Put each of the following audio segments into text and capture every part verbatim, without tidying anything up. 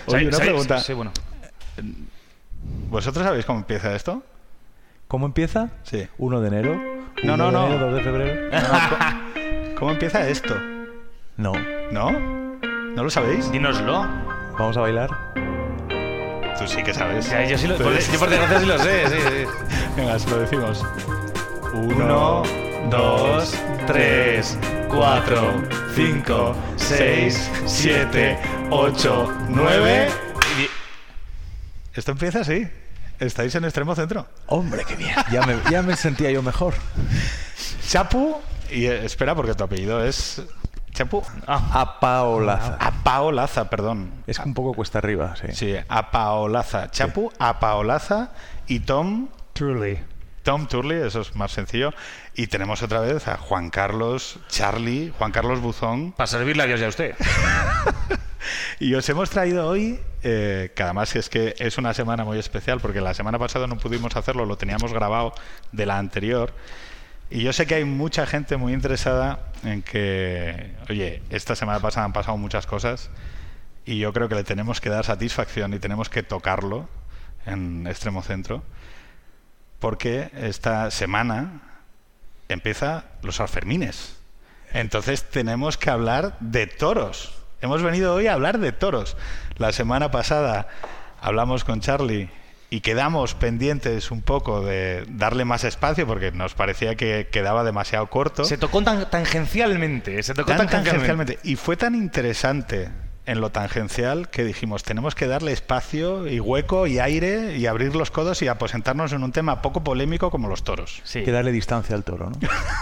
Oye, una pregunta. Sí, bueno. ¿Vosotros sabéis cómo empieza esto? ¿Cómo empieza? Sí. uno de enero. No, no, no. uno de enero, dos de febrero. No, no, ¿cómo, ¿Cómo empieza esto? No. ¿No? ¿No lo sabéis? Dínoslo. ¿Vamos a bailar? Tú sí que sabes. Ya, yo sí lo, por, Entonces- yo por desgracia sí lo sé, sí, sí. Venga, os lo decimos. Uno, dos, tres, cuatro, cinco, seis, siete, ocho, nueve. Esto empieza así. Estáis en extremo centro. Hombre, qué bien. Ya me, ya me sentía yo mejor. Chapu, y eh, espera porque tu apellido es Chapu. Ah, Apaolaza. Apaolaza, perdón. Es un poco cuesta arriba, sí. Sí, Apaolaza. Chapu, Apaolaza y Tom Truly. Tom Turley, eso es más sencillo. Y tenemos otra vez a Juan Carlos Charlie, Juan Carlos Buzón. para servirle a Dios y a usted. Y os hemos traído hoy, eh, que además es que es una semana muy especial, porque la semana pasada no pudimos hacerlo, lo teníamos grabado de la anterior. Y yo sé que hay mucha gente muy interesada en que, oye, esta semana pasada han pasado muchas cosas y yo creo que le tenemos que dar satisfacción y tenemos que tocarlo en Extremo Centro, porque esta semana empieza los Sanfermines. Entonces tenemos que hablar de toros. Hemos venido hoy a hablar de toros. La semana pasada hablamos con Charlie y quedamos pendientes un poco de darle más espacio porque nos parecía que quedaba demasiado corto. Se tocó tan tangencialmente. Se tocó Tan tangencialmente. tangencialmente. Y fue tan interesante en lo tangencial que dijimos, tenemos que darle espacio y hueco y aire y abrir los codos y aposentarnos en un tema poco polémico como los toros. Sí. Hay que darle distancia al toro, ¿no?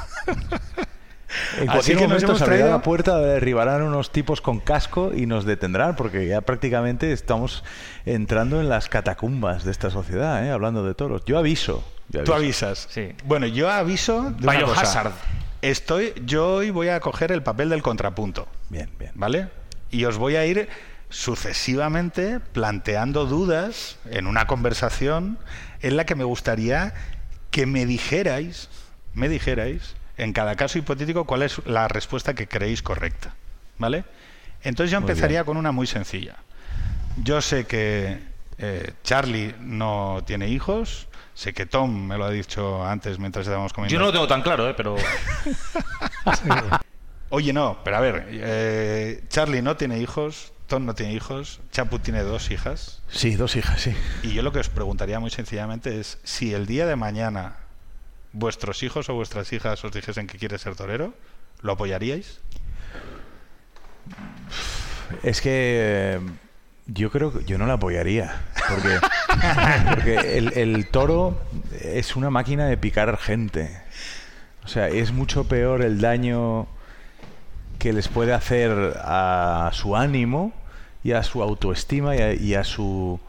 En Así cualquier que nos momento hemos se abrirá traído- la puerta, derribarán unos tipos con casco y nos detendrán, porque ya prácticamente estamos entrando en las catacumbas de esta sociedad, ¿eh? Hablando de toros. Yo aviso. yo Tú aviso. avisas. Sí. Bueno, yo aviso de una Biohazard. cosa. Estoy, yo hoy voy a coger el papel del contrapunto, Bien, bien. ¿vale? Y os voy a ir sucesivamente planteando dudas en una conversación en la que me gustaría que me dijerais, me dijerais, en cada caso hipotético, cuál es la respuesta que creéis correcta, ¿vale? Entonces yo Muy empezaría bien. con una muy sencilla. Yo sé que eh, Charlie no tiene hijos, sé que Tom me lo ha dicho antes mientras estábamos comiendo. Yo no lo tengo tan claro, ¿eh? Pero Oye, no, pero a ver, eh, Charlie no tiene hijos, Tom no tiene hijos, Chapu tiene dos hijas. Sí, dos hijas, sí. Y yo lo que os preguntaría muy sencillamente es si el día de mañana vuestros hijos o vuestras hijas os dijesen que quiere ser torero, ¿lo apoyaríais? Es que eh, yo creo que yo no la apoyaría, porque, porque el, el toro es una máquina de picar gente. O sea, es mucho peor el daño que les puede hacer a su ánimo y a su autoestima y a, y a su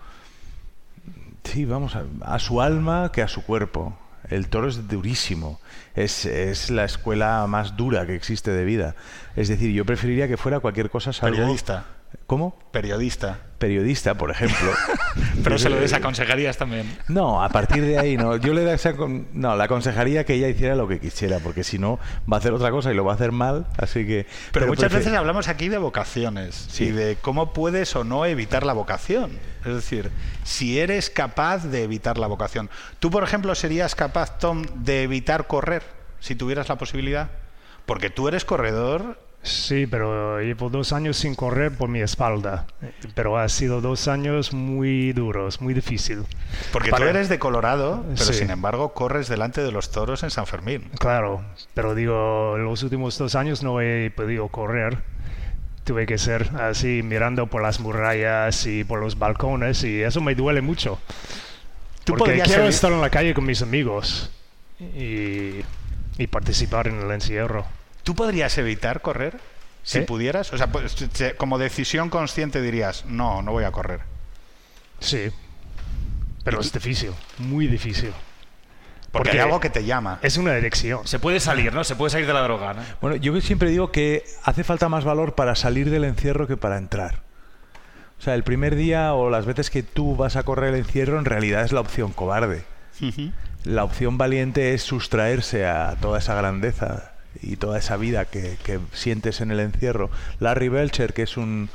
sí, vamos, a, a su alma que a su cuerpo. El toro es durísimo, es, es la escuela más dura que existe de vida. Es decir, yo preferiría que fuera cualquier cosa salvo... Periodista. ¿Cómo? Periodista. Periodista, por ejemplo. Pero Yo se lo creo- desaconsejarías también. No, a partir de ahí no. Yo le desacon- no, le aconsejaría que ella hiciera lo que quisiera, porque si no va a hacer otra cosa y lo va a hacer mal, así que... Pero, muchas prefe- veces hablamos aquí de vocaciones Sí. y de cómo puedes o no evitar la vocación. Es decir, si eres capaz de evitar la vocación. ¿Tú, por ejemplo, serías capaz, Tom, de evitar correr si tuvieras la posibilidad? Porque tú eres corredor. Sí, pero llevo dos años sin correr por mi espalda. Pero ha sido dos años muy duros, muy difícil. Porque Para- tú eres de Colorado, pero Sí. sin embargo corres delante de los toros en San Fermín. Claro, pero digo, los últimos dos años no he podido correr. Tuve que ser así, mirando por las murallas y por los balcones, y eso me duele mucho. Tú Porque podrías quiero evi- estar en la calle con mis amigos y, y participar en el encierro. ¿Tú podrías evitar correr si ¿Eh? pudieras? O sea, pues, se- como decisión consciente dirías, no, no voy a correr. Sí, pero es difícil, muy difícil. Porque, Porque hay algo que te llama. Es una elección. se puede salir, ¿no? Se puede salir de la droga, ¿no? Bueno, yo siempre digo que hace falta más valor para salir del encierro que para entrar. O sea, el primer día o las veces que tú vas a correr el encierro en realidad es la opción cobarde. Ujú. La opción valiente es sustraerse a toda esa grandeza y toda esa vida que, que sientes en el encierro. Larry Belcher, que es un,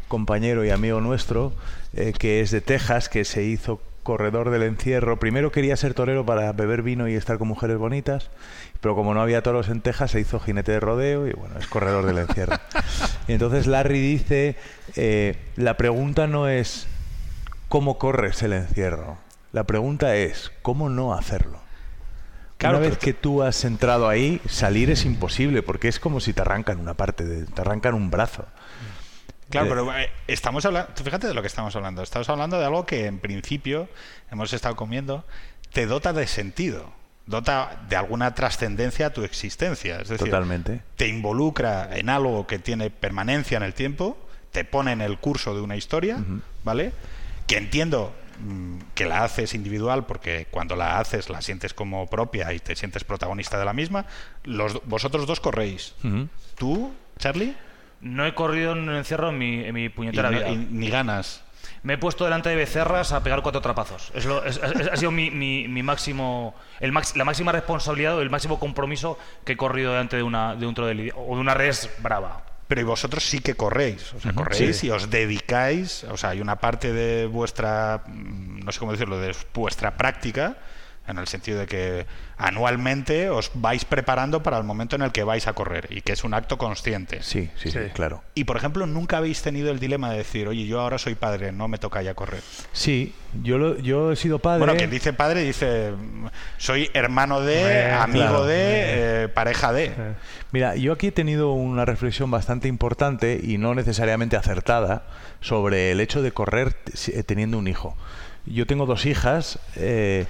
compañero y amigo nuestro, eh, que es de Texas, que se hizo corredor del encierro. Primero quería ser torero para beber vino y estar con mujeres bonitas, pero como no había toros en Texas, se hizo jinete de rodeo y bueno, es corredor del encierro. Y entonces Larry dice, eh, la pregunta no es ¿cómo corres el encierro? La pregunta es ¿cómo no hacerlo? Claro, una vez pero que tú has entrado ahí, salir es imposible, porque es como si te arrancan una parte, de, te arrancan un brazo. Claro, Eh, pero eh, estamos hablando, fíjate de lo que estamos hablando. Estamos hablando de algo que en principio hemos estado comiendo, te dota de sentido, dota de alguna trascendencia a tu existencia. Es decir, Totalmente. te involucra en algo que tiene permanencia en el tiempo, te pone en el curso de una historia, Ujú. ¿vale? Que entiendo mm, que la haces individual porque cuando la haces la sientes como propia y te sientes protagonista de la misma. Los, vosotros dos corréis. Ujú. ¿Tú, Charlie? No he corrido en el encierro en mi, en mi Y, puñetera no- vida. y ni ganas. Me he puesto delante de becerras a pegar cuatro trapazos. Es lo- es- es- ha sido mi, mi- mi máximo, el max- la máxima responsabilidad o el máximo compromiso que he corrido delante de, una, de un toro de lidia o de una res brava. Pero y vosotros sí que corréis, o sea, Ujú, corréis sí. y os dedicáis, o sea, hay una parte de vuestra, mm, no sé cómo decirlo, de vuestra práctica, en el sentido de que anualmente os vais preparando para el momento en el que vais a correr y que es un acto consciente. Sí, sí, sí, Sí. claro. Y por ejemplo, nunca habéis tenido el dilema de decir, oye, yo ahora soy padre, no me toca ya correr. Sí, yo, lo, yo he sido padre. Bueno, quien dice padre dice, mm, soy hermano de, Eh, amigo claro. de, eh, pareja de. Eh, Mira, yo aquí he tenido una reflexión bastante importante y no necesariamente acertada sobre el hecho de correr t- teniendo un hijo. Yo tengo dos hijas eh,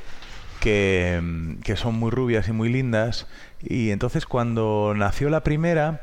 que, mm, que son muy rubias y muy lindas, y entonces cuando nació la primera,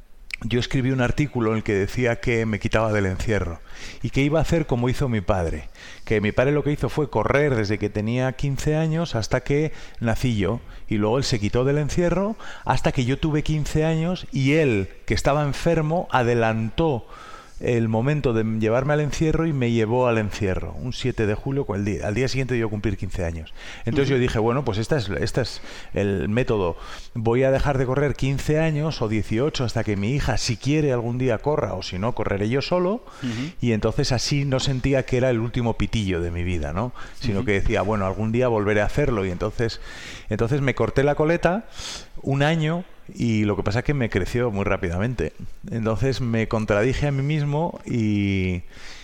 yo escribí un artículo en el que decía que me quitaba del encierro y que iba a hacer como hizo mi padre. Que mi padre lo que hizo fue correr desde que tenía quince años hasta que nací yo, y luego él se quitó del encierro hasta que yo tuve quince años y él, que estaba enfermo, adelantó el momento de llevarme al encierro y me llevó al encierro, un siete de julio, con el día, al día siguiente de yo cumplir quince años. Entonces yo dije, bueno, pues este es, este es el método. Voy a dejar de correr quince años o dieciocho hasta que mi hija, si quiere, algún día corra, o si no, correré yo solo. Ujú. Y entonces así no sentía que era el último pitillo de mi vida, ¿no? Sino que decía, bueno, algún día volveré a hacerlo. Y entonces, entonces me corté la coleta un año. Y lo que pasa es que me creció muy rápidamente. Entonces me contradije a mí mismo y,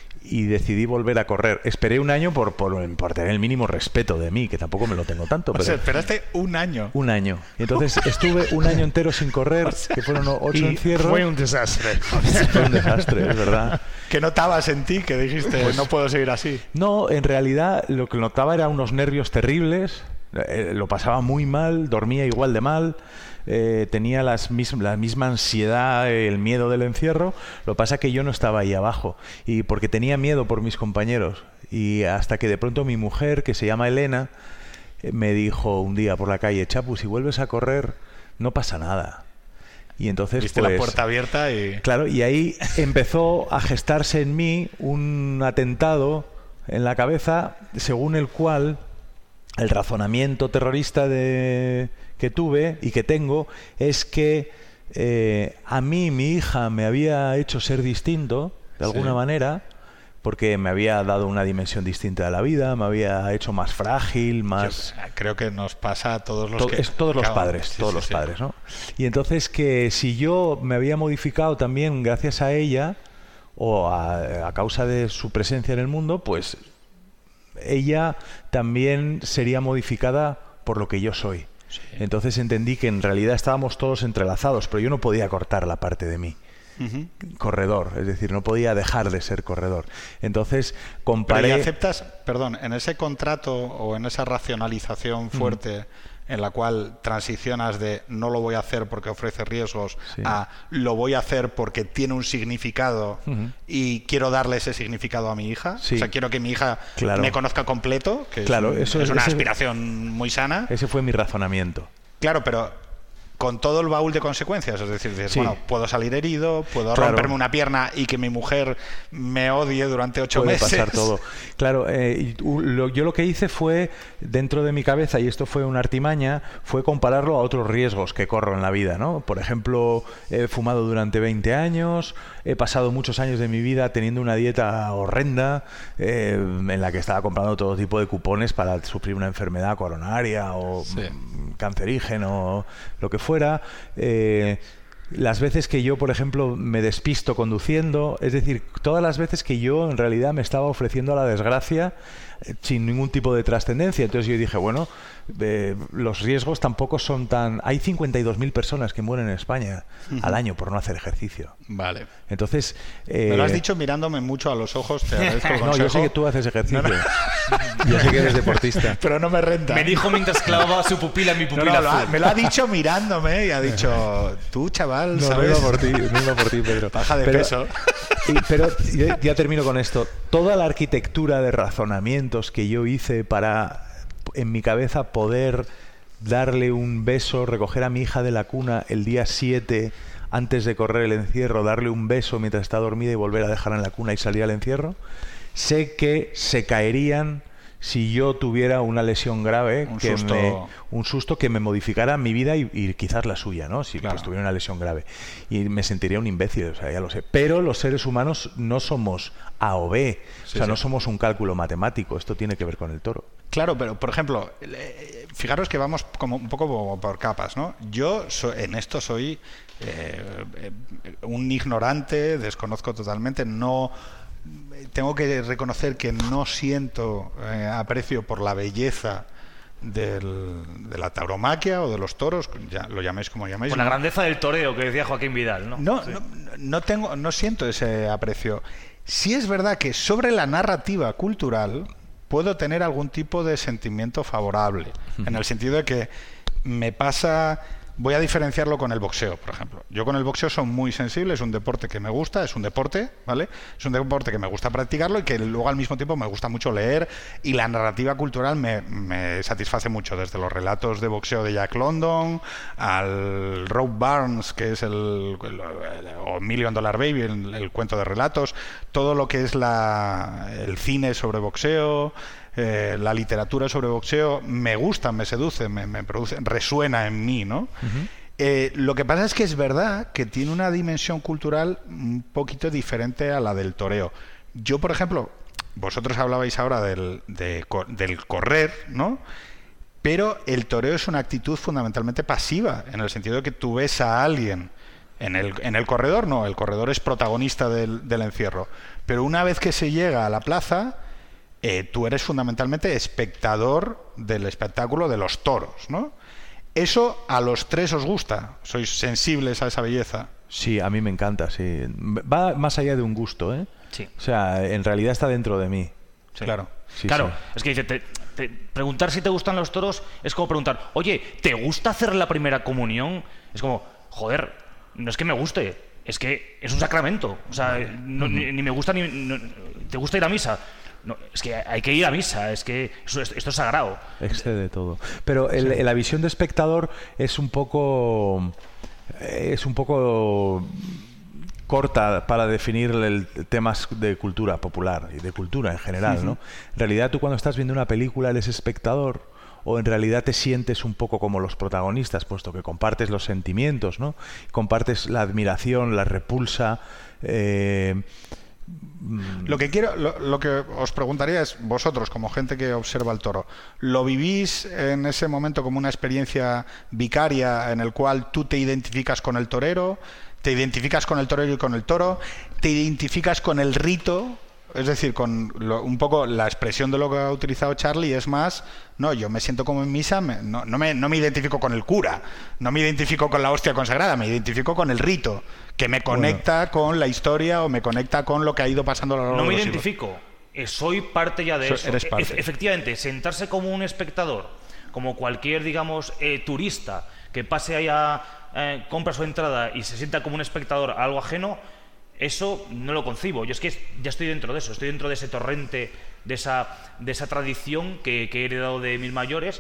y decidí volver a correr. Esperé un año por, por, por tener el mínimo respeto de mí, que tampoco me lo tengo tanto. O Pero sea, esperaste un año. un año. Y entonces estuve un año entero sin correr, que fueron ocho y encierros. fue un desastre. Fue un desastre, es verdad. ¿Qué notabas en ti que dijiste, Pues no puedo seguir así? No, en realidad lo que notaba era unos nervios terribles. Eh, lo pasaba muy mal, dormía igual de mal. Eh, tenía las mis, la misma ansiedad, el miedo del encierro. Lo que pasa es que yo no estaba ahí abajo, y porque tenía miedo por mis compañeros, y hasta que de pronto mi mujer, que se llama Elena, eh, me dijo un día por la calle, Chapu, si vuelves a correr no pasa nada. Y entonces Viste pues, la puerta abierta y... claro, y ahí empezó a gestarse en mí un atentado en la cabeza según el cual el razonamiento terrorista de, que tuve y que tengo es que eh, a mí mi hija me había hecho ser distinto de alguna Sí. manera, porque me había dado una dimensión distinta de la vida, me había hecho más frágil, más... Yo creo que nos pasa a todos los To- que... es todos los Claro, padres, sí, todos sí, los sí. padres, ¿no? Y entonces que si yo me había modificado también gracias a ella o a, a causa de su presencia en el mundo, pues ella también sería modificada por lo que yo soy. Sí. Entonces entendí que en realidad estábamos todos entrelazados, pero yo no podía cortar la parte de mí. Ujú. Corredor, es decir, no podía dejar de ser corredor. Entonces Pero comparé... ¿y aceptas, perdón, en ese contrato o en esa racionalización fuerte en la cual transicionas de no lo voy a hacer porque ofrece riesgos Sí. a lo voy a hacer porque tiene un significado Ujú. y quiero darle ese significado a mi hija? Sí. O sea, quiero que mi hija Claro. me conozca completo, que Claro, es, un- eso es es- una ese- aspiración muy sana. Ese fue mi razonamiento. Claro, pero con todo el baúl de consecuencias. Es decir, dices, Sí. bueno, puedo salir herido, puedo Claro. romperme una pierna y que mi mujer me odie durante ocho Puede meses. pasar todo. Claro, eh, y u- lo- yo lo que hice fue, dentro de mi cabeza, y esto fue una artimaña, fue compararlo a otros riesgos que corro en la vida, ¿no? Por ejemplo, he fumado durante veinte años, he pasado muchos años de mi vida teniendo una dieta horrenda, eh, en la que estaba comprando todo tipo de cupones para sufrir una enfermedad coronaria o Sí. mm, cancerígeno, lo que fuera. Eh, las veces que yo, por ejemplo, me despisto conduciendo, es decir, todas las veces que yo en realidad me estaba ofreciendo a la desgracia eh, sin ningún tipo de trascendencia. Entonces yo dije, bueno, eh, los riesgos tampoco son tan... Hay cincuenta y dos mil personas que mueren en España al año por no hacer ejercicio. Vale. Entonces... eh, Me lo has dicho mirándome mucho a los ojos, te agradezco el No, consejo. yo sé que tú haces ejercicio. No, no. Yo sé que eres deportista. Pero no me renta. Me dijo mientras clavaba su pupila en mi No, pupila no, lo ha- azul. me lo ha dicho mirándome y ha dicho, tú, chaval, No, no ¿sabes? iba por ti, no iba por ti, Pedro. Baja de Pero- peso. y- pero ya, ya termino con esto. Toda la arquitectura de razonamientos que yo hice para, en mi cabeza, poder darle un beso, recoger a mi hija de la cuna el día siete antes de correr el encierro, darle un beso mientras está dormida y volver a dejarla en la cuna y salir al encierro, sé que se caerían si yo tuviera una lesión grave, Un que susto. me- un susto que me modificara mi vida y, y quizás la suya, ¿no? Si Claro. pues, tuviera una lesión grave. Y me sentiría un imbécil, o sea, ya lo sé. Pero los seres humanos no somos A o B, Sí, o sea, sí. no somos un cálculo matemático. Esto tiene que ver con el toro. Claro, pero por ejemplo, eh, fijaros que vamos como un poco como por capas, ¿no? Yo so- en esto soy eh, eh, un ignorante, desconozco totalmente, no tengo que reconocer que no siento eh, aprecio por la belleza del- de la tauromaquia o de los toros, ya lo llaméis como llaméis. Con la ¿no? grandeza del toreo que decía Joaquín Vidal, ¿no? No, no, no tengo, no siento ese aprecio. Sí es verdad que sobre la narrativa cultural puedo tener algún tipo de sentimiento favorable, en el sentido de que me pasa. Voy a diferenciarlo con el boxeo, por ejemplo. Yo con el boxeo soy muy sensible, es un deporte que me gusta, es un deporte, ¿vale? Es un deporte que me gusta practicarlo y que luego al mismo tiempo me gusta mucho leer, y la narrativa cultural me, me satisface mucho, desde los relatos de boxeo de Jack London al Rob Barnes, que es el, el- o Million Dollar Baby, el, el cuento de relatos, todo lo que es la, el cine sobre boxeo, eh, la literatura sobre boxeo, me gusta, me seduce, me, me produce, resuena en mí, ¿no? Eh, lo que pasa es que es verdad que tiene una dimensión cultural un poquito diferente a la del toreo. Yo, por ejemplo, vosotros hablabais ahora del, de co- del correr, ¿no? Pero el toreo es una actitud fundamentalmente pasiva, en el sentido de que tú ves a alguien en el, en el corredor, no, el corredor es protagonista del, del encierro. Pero una vez que se llega a la plaza, eh, tú eres fundamentalmente espectador del espectáculo de los toros, ¿no? Eso a los tres os gusta, sois sensibles a esa belleza. Sí, a mí me encanta, sí. Va más allá de un gusto, ¿eh? Sí. O sea, en realidad está dentro de mí. Sí. Claro. Sí, claro, sí. es que dice, te- te- preguntar si te gustan los toros es como preguntar, oye, ¿te gusta hacer la primera comunión? Es como, joder, no es que me guste, es que es un sacramento. O sea, no- ni, ni me gusta ni... no- ¿te gusta ir a misa? No, es que hay que ir a misa, es que eso- esto es sagrado. Excede todo. Pero el- el- la visión de espectador es un poco es un poco corta para definir el temas de cultura popular y de cultura en general, ¿no? En realidad tú cuando estás viendo una película eres espectador, o en realidad te sientes un poco como los protagonistas, puesto que compartes los sentimientos, ¿no? Compartes la admiración, la repulsa. eh, Lo que quiero, lo, lo que os preguntaría es, vosotros, como gente que observa el toro, ¿lo vivís en ese momento como una experiencia vicaria en el cual tú te identificas con el torero, te identificas con el torero y con el toro, te identificas con el rito? Es decir, con lo- un poco la expresión de lo que ha utilizado Charlie es más, no, yo me siento como en misa, me- no, no, me, no me identifico con el cura, no me identifico con la hostia consagrada, me identifico con el rito, que me conecta con la historia o me conecta con lo que ha ido pasando a lo largo No de me los siglos. identifico, eh, soy parte ya de So- eso. eres E- parte. e- efectivamente, sentarse como un espectador, como cualquier, digamos, eh, turista que pase allá, eh, compra su entrada y se sienta como un espectador a algo ajeno, eso no lo concibo. Yo es que es- ya estoy dentro de eso, estoy dentro de ese torrente, de esa, de esa tradición que, que he heredado de mis mayores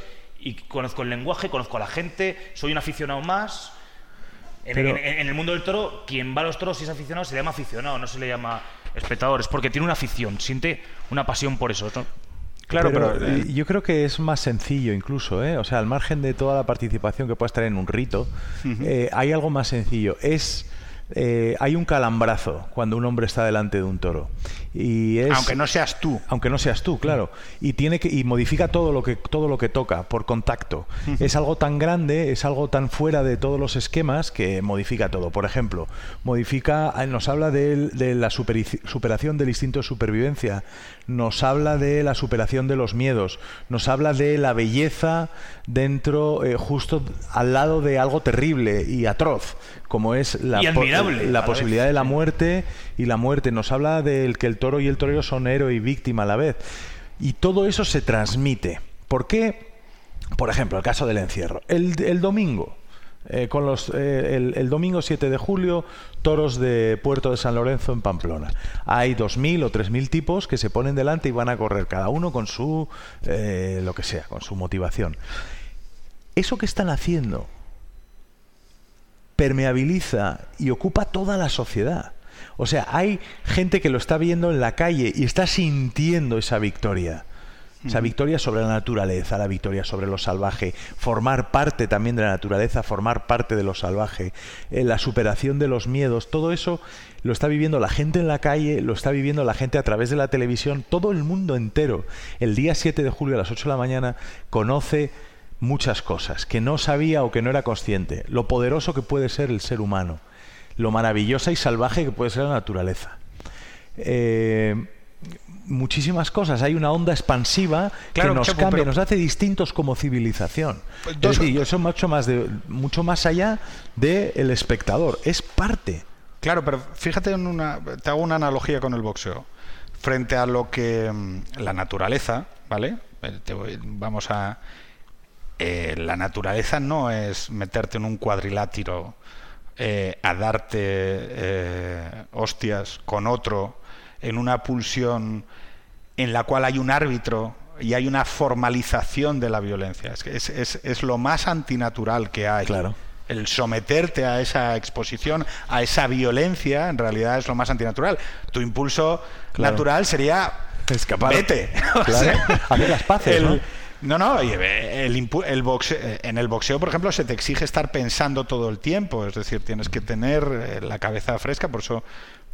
y conozco el lenguaje, conozco a la gente, soy un aficionado más. En, Pero, en, en el mundo del toro, quien va a los toros si es aficionado se le llama aficionado, no se le llama espectador, es porque tiene una afición, siente una pasión por eso, ¿no? Claro, pero, pero, eh, yo creo que es más sencillo incluso, ¿eh? O sea, al margen de toda la participación que puedas tener en un rito, uh-huh. eh, hay algo más sencillo. Es eh, hay un calambrazo cuando un hombre está delante de un toro. Y es, aunque no seas tú. Aunque no seas tú, claro. Y tiene que y modifica todo lo que todo lo que toca por contacto. Uh-huh. Es algo tan grande, es algo tan fuera de todos los esquemas que modifica todo. Por ejemplo, modifica, nos habla de, de la super, superación del instinto de supervivencia, nos habla de la superación de los miedos, nos habla de la belleza dentro, eh, justo al lado de algo terrible y atroz, como es la, y admirable, la posibilidad de la muerte, y la muerte. Nos habla del que el toro y el torero son héroe y víctima a la vez. Y todo eso se transmite. ¿Por qué? Por ejemplo, el caso del encierro. El, el domingo, eh, con los, eh, el, el domingo siete de julio, toros de Puerto de San Lorenzo en Pamplona. Hay dos mil o tres mil tipos que se ponen delante y van a correr, cada uno con su, eh, lo que sea, con su motivación. Eso que están haciendo permeabiliza y ocupa toda la sociedad. O sea, hay gente que lo está viendo en la calle y está sintiendo esa victoria. Esa victoria sobre la naturaleza, la victoria sobre lo salvaje, formar parte también de la naturaleza, formar parte de lo salvaje, eh, la superación de los miedos, todo eso lo está viviendo la gente en la calle, lo está viviendo la gente a través de la televisión, todo el mundo entero. El día siete de julio a las ocho de la mañana conoce muchas cosas que no sabía o que no era consciente, lo poderoso que puede ser el ser humano, lo maravillosa y salvaje que puede ser la naturaleza. Eh, muchísimas cosas. Hay una onda expansiva claro, que nos Chapo, cambia, pero... nos hace distintos como civilización. Pues dos... Es decir, yo soy mucho más, de, mucho más allá del espectador. Es parte. Claro, pero fíjate en una... Te hago una analogía con el boxeo. Frente a lo que... La naturaleza, ¿vale? Te voy, vamos a... Eh, la naturaleza no es meterte en un cuadrilátero eh, a darte eh, hostias con otro en una pulsión en la cual hay un árbitro y hay una formalización de la violencia. Es, es, es, es lo más antinatural que hay. Claro. El someterte a esa exposición, a esa violencia, en realidad es lo más antinatural. Tu impulso claro. natural sería escapar. Vete. Claro. O sea, hacer las paces, el, ¿no? No, no, el, el boxeo, en el boxeo, por ejemplo, se te exige estar pensando todo el tiempo, es decir, tienes que tener la cabeza fresca, por eso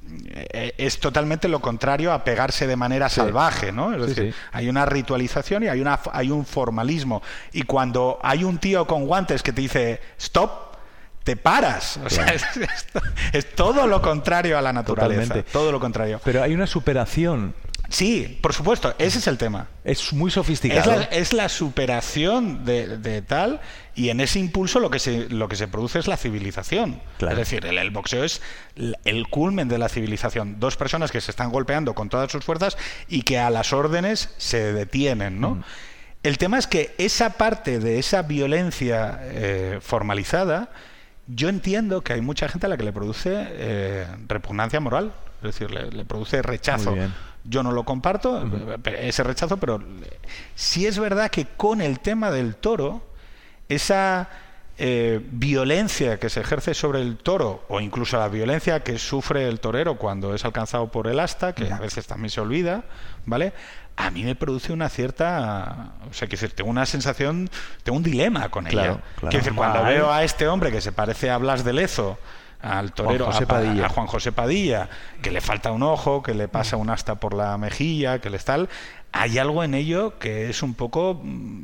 es totalmente lo contrario a pegarse de manera sí. salvaje, ¿no? Es decir, sí, sí. hay una ritualización y hay, una, hay un formalismo, y cuando hay un tío con guantes que te dice stop, te paras, o sea, es, es, es todo lo contrario a la naturaleza, totalmente. Todo lo contrario. Pero hay una superación. Sí, por supuesto, ese es el tema. Es muy sofisticado. Es la, es la superación de, de tal, y en ese impulso lo que se, lo que se produce es la civilización. Claro. Es decir, el, el boxeo es el culmen de la civilización. Dos personas que se están golpeando con todas sus fuerzas y que a las órdenes se detienen, ¿no? Mm. El tema es que esa parte de esa violencia eh, formalizada, yo entiendo que hay mucha gente a la que le produce eh, repugnancia moral. Es decir, le, le produce rechazo. Yo no lo comparto, uh-huh. ese rechazo, pero sí es verdad que con el tema del toro, esa eh, violencia que se ejerce sobre el toro, o incluso la violencia que sufre el torero cuando es alcanzado por el asta, que uh-huh. a veces también se olvida, ¿vale? A mí me produce una cierta... O sea, quiero decir, tengo una sensación, tengo un dilema con claro, ella. Claro. Quiero decir, cuando vale. veo a este hombre que se parece a Blas de Lezo, al torero, Juan a, a Juan José Padilla, que le falta un ojo, que le pasa un asta por la mejilla, que le tal, hay algo en ello que es un poco...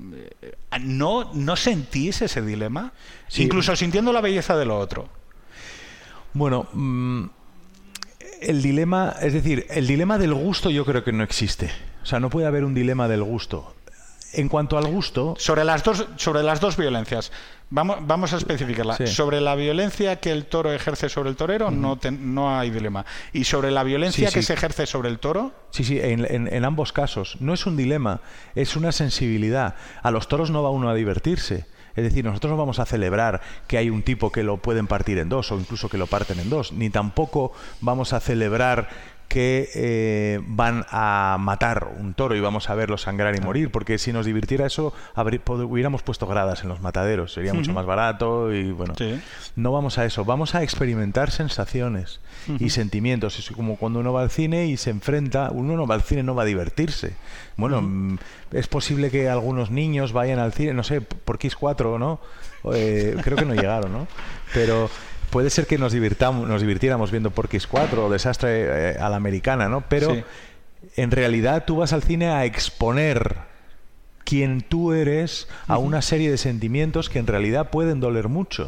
¿No, no sentís ese dilema? Sí. Incluso sintiendo la belleza de lo otro. Bueno, mmm, el dilema, es decir, el dilema del gusto yo creo que no existe. O sea, no puede haber un dilema del gusto. En cuanto al gusto... Sobre las dos, sobre las dos violencias, vamos, vamos a especificarla. Sí. Sobre la violencia que el toro ejerce sobre el torero, uh-huh. no, te, no hay dilema. ¿Y sobre la violencia sí, que sí. se ejerce sobre el toro? Sí, sí, en, en, en ambos casos. No es un dilema, es una sensibilidad. A los toros no va uno a divertirse. Es decir, nosotros no vamos a celebrar que hay un tipo que lo pueden partir en dos o incluso que lo parten en dos, ni tampoco vamos a celebrar que eh, van a matar un toro y vamos a verlo sangrar y morir, porque si nos divirtiera eso, habrí, pod, hubiéramos puesto gradas en los mataderos, sería uh-huh. mucho más barato y bueno, sí. no vamos a eso, vamos a experimentar sensaciones uh-huh. y sentimientos. Es como cuando uno va al cine y se enfrenta, uno no va al cine, no va a divertirse. Bueno, uh-huh. es posible que algunos niños vayan al cine, no sé, por Kiss cuatro, ¿no? Eh, creo que no llegaron, ¿no? Pero puede ser que nos divirtamos, nos divirtiéramos viendo Porky's cuatro o Desastre eh, a la americana, ¿no? Pero sí. en realidad tú vas al cine a exponer quién tú eres a uh-huh. una serie de sentimientos que en realidad pueden doler mucho.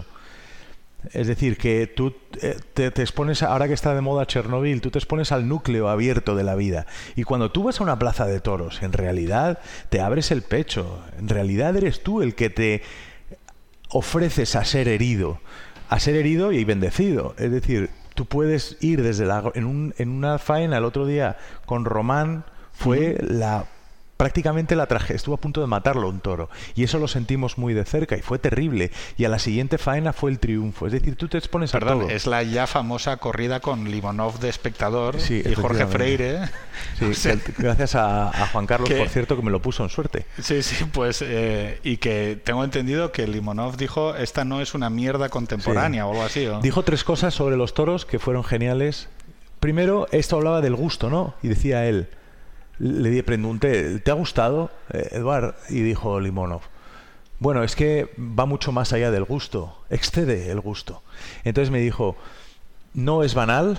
Es decir, que tú eh, te, te expones, ahora que está de moda Chernobyl, tú te expones al núcleo abierto de la vida. Y cuando tú vas a una plaza de toros, en realidad te abres el pecho. En realidad eres tú el que te ofreces a ser herido. A ser herido y bendecido. Es decir, tú puedes ir desde la... En, un, en una faena el otro día con Román fue uh-huh. la... prácticamente la tragedia, estuvo a punto de matarlo un toro y eso lo sentimos muy de cerca y fue terrible, y a la siguiente faena fue el triunfo. Es decir, tú te expones Perdón, a todo. Es la ya famosa corrida con Limonov de espectador sí, y Jorge Freire. Sí, o sea, gracias a, a Juan Carlos, que, por cierto, que me lo puso en suerte. Sí, sí, pues eh, y que tengo entendido que Limonov dijo, esta no es una mierda contemporánea sí. o algo así. ¿o? Dijo tres cosas sobre los toros que fueron geniales. Primero, esto hablaba del gusto, ¿no? Y decía él, le pregunté, ¿te ha gustado, eh, Eduard? Y dijo Limonov, bueno, es que va mucho más allá del gusto, excede el gusto. Entonces me dijo, no es banal,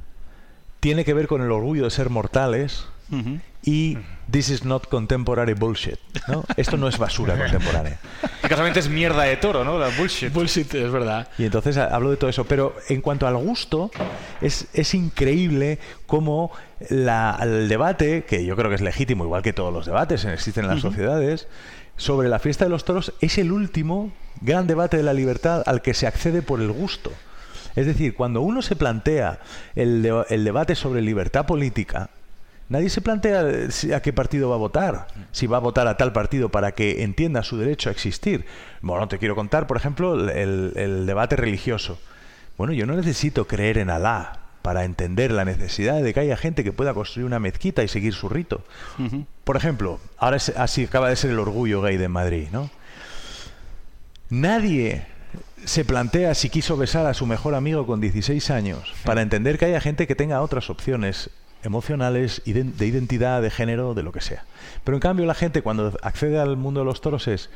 tiene que ver con el orgullo de ser mortales uh-huh. y this is not contemporary bullshit, ¿no? Esto no es basura contemporánea. Que casualmente es mierda de toro, ¿no? La bullshit. Bullshit, es verdad. Y entonces hablo de todo eso. Pero en cuanto al gusto, es, es increíble cómo la, el debate, que yo creo que es legítimo, igual que todos los debates que existen en las uh-huh. sociedades, sobre la fiesta de los toros, es el último gran debate de la libertad al que se accede por el gusto. Es decir, cuando uno se plantea el, de, el debate sobre libertad política, nadie se plantea a qué partido va a votar, si va a votar a tal partido para que entienda su derecho a existir. Bueno, te quiero contar, por ejemplo, el, el debate religioso. Bueno, yo no necesito creer en Alá para entender la necesidad de que haya gente que pueda construir una mezquita y seguir su rito. Uh-huh. Por ejemplo, ahora es, así acaba de ser el orgullo gay de Madrid, ¿no? Nadie se plantea si quiso besar a su mejor amigo con dieciséis años para entender que haya gente que tenga otras opciones emocionales, de identidad, de género, de lo que sea. Pero en cambio la gente cuando accede al mundo de los toros es,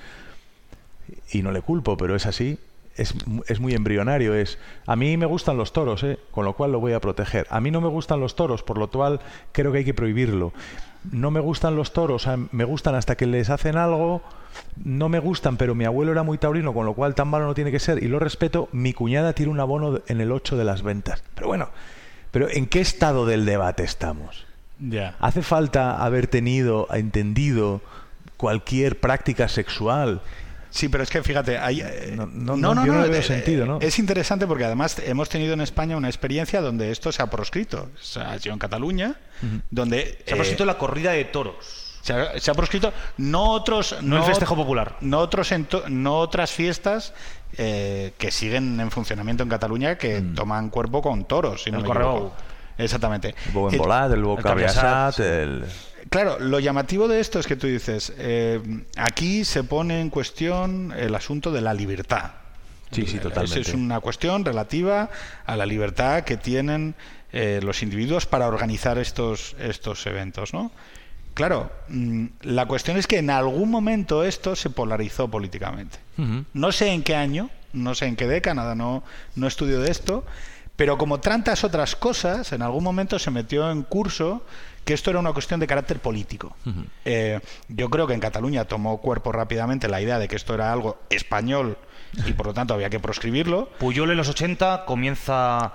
y no le culpo, pero es así, es, es muy embrionario, es, a mí me gustan los toros, ¿eh? Con lo cual lo voy a proteger. A mí no me gustan los toros, por lo cual creo que hay que prohibirlo. No me gustan los toros, me gustan hasta que les hacen algo, no me gustan, pero mi abuelo era muy taurino, con lo cual tan malo no tiene que ser, y lo respeto, mi cuñada tiene un abono en el ocho de las ventas. Pero bueno, pero ¿en qué estado del debate estamos? Yeah. ¿Hace falta haber tenido, entendido cualquier práctica sexual? Sí, pero es que fíjate, hay, no, no, no, no, yo no, no le veo eh, sentido, ¿no? Es interesante porque además hemos tenido en España una experiencia donde esto se ha proscrito. Se ha hecho en Cataluña, uh-huh. donde se ha proscrito eh, la corrida de toros. Se ha, se ha proscrito no otros, no, no el festejo popular, no otros, ento, no otras fiestas eh, que siguen en funcionamiento en Cataluña que mm. toman cuerpo con toros. Si el no correo. Exactamente. El Bouen Volat, el Bocabriasat, el... Claro, lo llamativo de esto es que tú dices, eh, aquí se pone en cuestión el asunto de la libertad. Sí, sí, totalmente. Es, es una cuestión relativa a la libertad que tienen eh, los individuos para organizar estos, estos eventos, ¿no? Claro, mmm, la cuestión es que en algún momento esto se polarizó políticamente. Uh-huh. No sé en qué año, no sé en qué década, no, no estudio de esto, pero como tantas otras cosas, en algún momento se metió en curso que esto era una cuestión de carácter político. Uh-huh. Eh, yo creo que en Cataluña tomó cuerpo rápidamente la idea de que esto era algo español y por lo tanto había que proscribirlo. Puyol en los ochenta comienza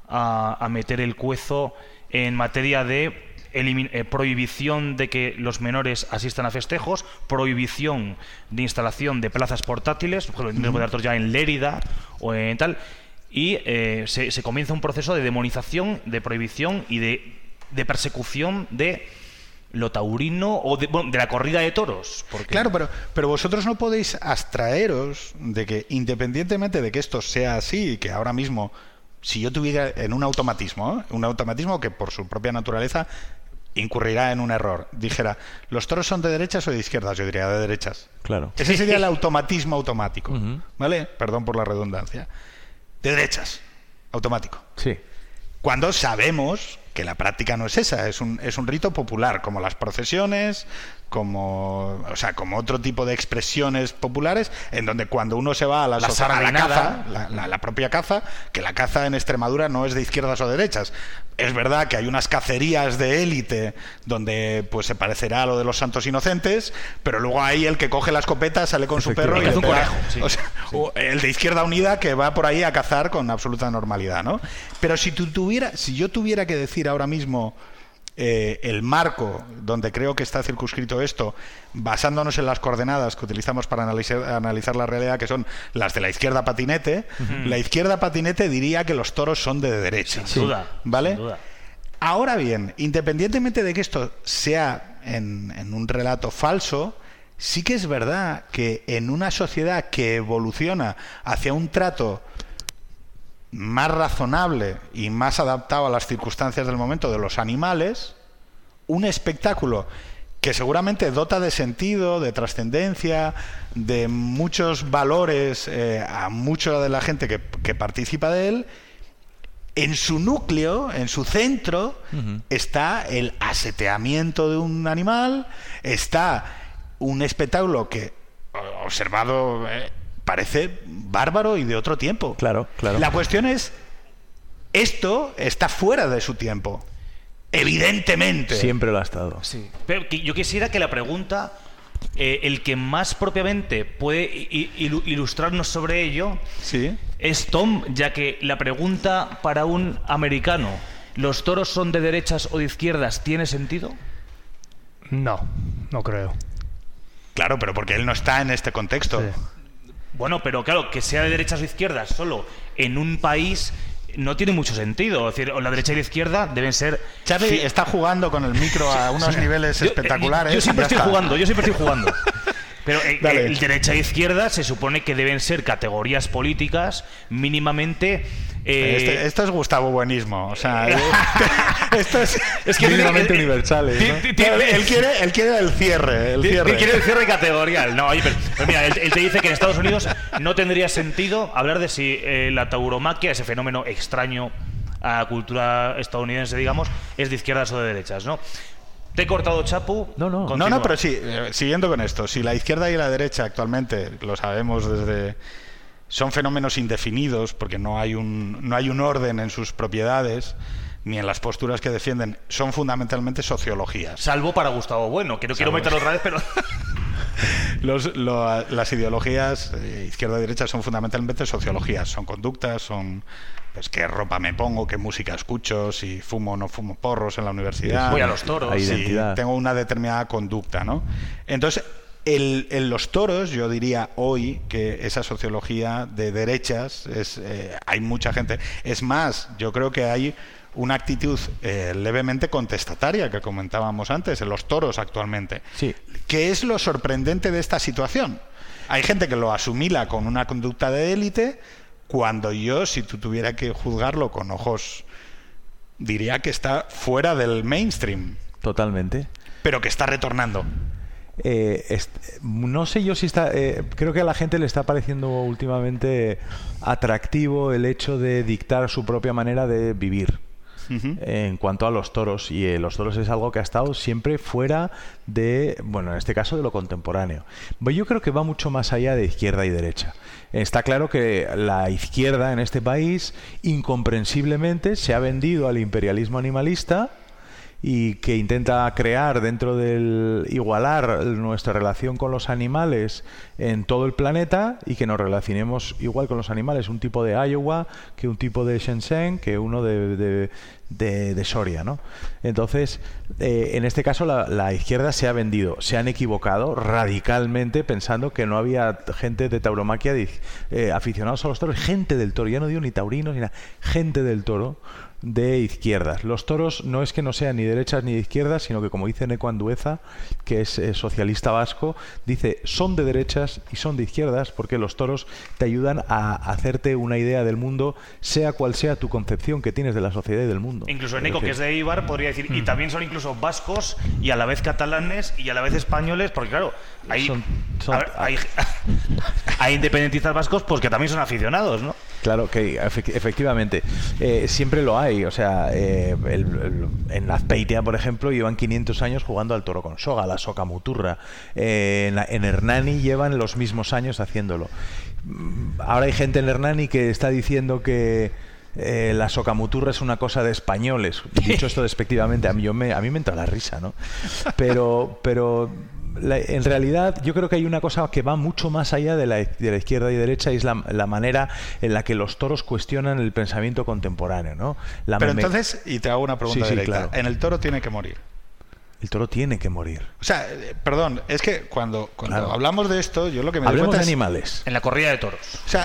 a, a meter el cuezo en materia de elimin- eh, prohibición de que los menores asistan a festejos, prohibición de instalación de plazas portátiles, por ejemplo, uh-huh. de ya en Lérida o en tal, y eh, se, se comienza un proceso de demonización, de prohibición y de de persecución de lo taurino o de, bueno, de la corrida de toros. Porque... Claro, pero, pero vosotros no podéis abstraeros de que independientemente de que esto sea así, que ahora mismo si yo tuviera en un automatismo, ¿eh? un automatismo que por su propia naturaleza incurrirá en un error, dijera, ¿los toros son de derechas o de izquierdas? Yo diría de derechas. Claro. Ese sería el automatismo automático, Uh-huh. ¿vale? Perdón por la redundancia. De derechas, automático. Sí. Cuando sabemos que la práctica no es esa, es un, es un rito popular, como las procesiones, como, o sea, como otro tipo de expresiones populares, en donde cuando uno se va a la, La soza- a la sardinada. caza, la, la- la propia caza, que la caza en Extremadura no es de izquierdas o derechas. Es verdad que hay unas cacerías de élite donde pues se parecerá a lo de los santos inocentes, pero luego hay el que coge la escopeta, sale con su perro y Efectivamente. le Caza un pega- conejo, sí. o sea, o el de Izquierda Unida que va por ahí a cazar con absoluta normalidad, ¿no? Pero si tú tuviera, si yo tuviera que decir ahora mismo eh, el marco donde creo que está circunscrito esto, basándonos en las coordenadas que utilizamos para analizar, analizar la realidad, que son las de la izquierda patinete, uh-huh. la izquierda patinete diría que los toros son de derecha. Sin duda. ¿Vale? Sin duda. Ahora bien, independientemente de que esto sea en, en un relato falso, sí que es verdad que en una sociedad que evoluciona hacia un trato más razonable y más adaptado a las circunstancias del momento de los animales, un espectáculo que seguramente dota de sentido, de trascendencia, de muchos valores eh, a mucha de la gente que, que participa de él, en su núcleo, en su centro, uh-huh. está el aseteamiento de un animal, está un espectáculo que, observado, eh, parece bárbaro y de otro tiempo. Claro, claro. La cuestión es, esto está fuera de su tiempo. Evidentemente. Siempre lo ha estado. Sí. Pero que yo quisiera que la pregunta, eh, el que más propiamente puede il- ilustrarnos sobre ello, sí. es Tom, ya que la pregunta para un americano, ¿los toros son de derechas o de izquierdas? ¿Tiene sentido? No, no creo. Claro, pero porque él no está en este contexto. Sí. Bueno, pero claro, que sea de derechas o izquierdas solo en un país no tiene mucho sentido. Es decir, la derecha y la izquierda deben ser... Xavi fi- está jugando con el micro a unos niveles Yo- espectaculares. Yo, siempre Ya estoy está. jugando, yo siempre estoy jugando. Pero eh, Dale. el derecha e izquierda se supone que deben ser categorías políticas mínimamente... eh, Este- esto es Gustavo Buenismo. O sea, eh, esto es, es que Mínimamente tiene- universales, ti- ¿no? ti- ti- él, él quiere, él quiere el cierre. El Ti- cierre. ti- Quiere el cierre categorial. No, oye, pero, pero mira, él, él te dice que en Estados Unidos no tendría sentido hablar de si eh, la tauromaquia, ese fenómeno extraño a la cultura estadounidense, digamos, es de izquierdas o de derechas, ¿no? Te he cortado, Chapu. No, no. No, Continúa. no, pero sí, eh, siguiendo con esto, si la izquierda y la derecha actualmente, lo sabemos desde... son fenómenos indefinidos, porque no hay un, no hay un orden en sus propiedades, ni en las posturas que defienden, son fundamentalmente sociologías. Salvo para Gustavo Bueno, que no quiero Salvo. meterlo otra vez, pero... Los, lo- las ideologías eh, izquierda y derecha son fundamentalmente sociologías, son conductas, son pues qué ropa me pongo, qué música escucho, si fumo o no fumo porros en la universidad. Voy a los toros. Hay si identidad. tengo una determinada conducta, ¿no? Entonces, el, en los toros, yo diría hoy que esa sociología de derechas, es, eh, hay mucha gente. Es más, yo creo que hay una actitud eh, levemente contestataria que comentábamos antes en los toros actualmente. Sí. ¿Qué es lo sorprendente de esta situación? Hay gente que lo asimila con una conducta de élite, cuando yo, si tú tuviera que juzgarlo con ojos, diría que está fuera del mainstream, Totalmente. pero que está retornando. Eh, est- no sé yo si está... eh, creo que a la gente le está pareciendo últimamente atractivo el hecho de dictar su propia manera de vivir. Ujú. En cuanto a los toros, y eh, los toros es algo que ha estado siempre fuera de, bueno, en este caso de lo contemporáneo. Pues yo creo que va mucho más allá de izquierda y derecha. Está claro que la izquierda en este país incomprensiblemente se ha vendido al imperialismo animalista y que intenta crear dentro del igualar nuestra relación con los animales en todo el planeta y que nos relacionemos igual con los animales, un tipo de Iowa que un tipo de Shenzhen, que uno de, de, de, de Soria, ¿no? Entonces, eh, en este caso la, la izquierda se ha vendido, se han equivocado radicalmente pensando que no había gente de tauromaquia de, eh, aficionados a los toros, gente del toro, ya no digo ni taurinos ni nada, gente del toro de izquierdas. Los toros no es que no sean ni derechas ni de izquierdas, sino que, como dice Neco Andueza, que es eh, socialista vasco, dice son de derechas y son de izquierdas porque los toros te ayudan a hacerte una idea del mundo, sea cual sea tu concepción que tienes de la sociedad y del mundo. Incluso Neco, que es de Eibar, podría decir, mm. y también son incluso vascos y a la vez catalanes y a la vez españoles, porque claro, hay, son, son, a ver, hay, hay independentistas vascos pues que también son aficionados, ¿no? Claro que efectivamente, eh, siempre lo hay. O sea, eh, el, el, en Azpeitia, por ejemplo, llevan quinientos años jugando al toro con soga, la soca muturra. Eh, en, la, en Hernani llevan los mismos años haciéndolo. Ahora hay gente en Hernani que está diciendo que eh, la soca muturra es una cosa de españoles. Dicho esto despectivamente, a mí, yo me, a mí me entra la risa, ¿no? Pero... pero La, en realidad yo creo que hay una cosa que va mucho más allá de la, de la izquierda y derecha, y es la, la manera en la que los toros cuestionan el pensamiento contemporáneo, ¿no? La Pero entonces, y te hago una pregunta sí, sí, directa, claro. en el toro tiene que morir. El toro tiene que morir. O sea, eh, perdón, es que cuando, cuando Claro. hablamos de esto, yo lo que me doy Hablemos cuenta de es- animales. En la corrida de toros. O sea,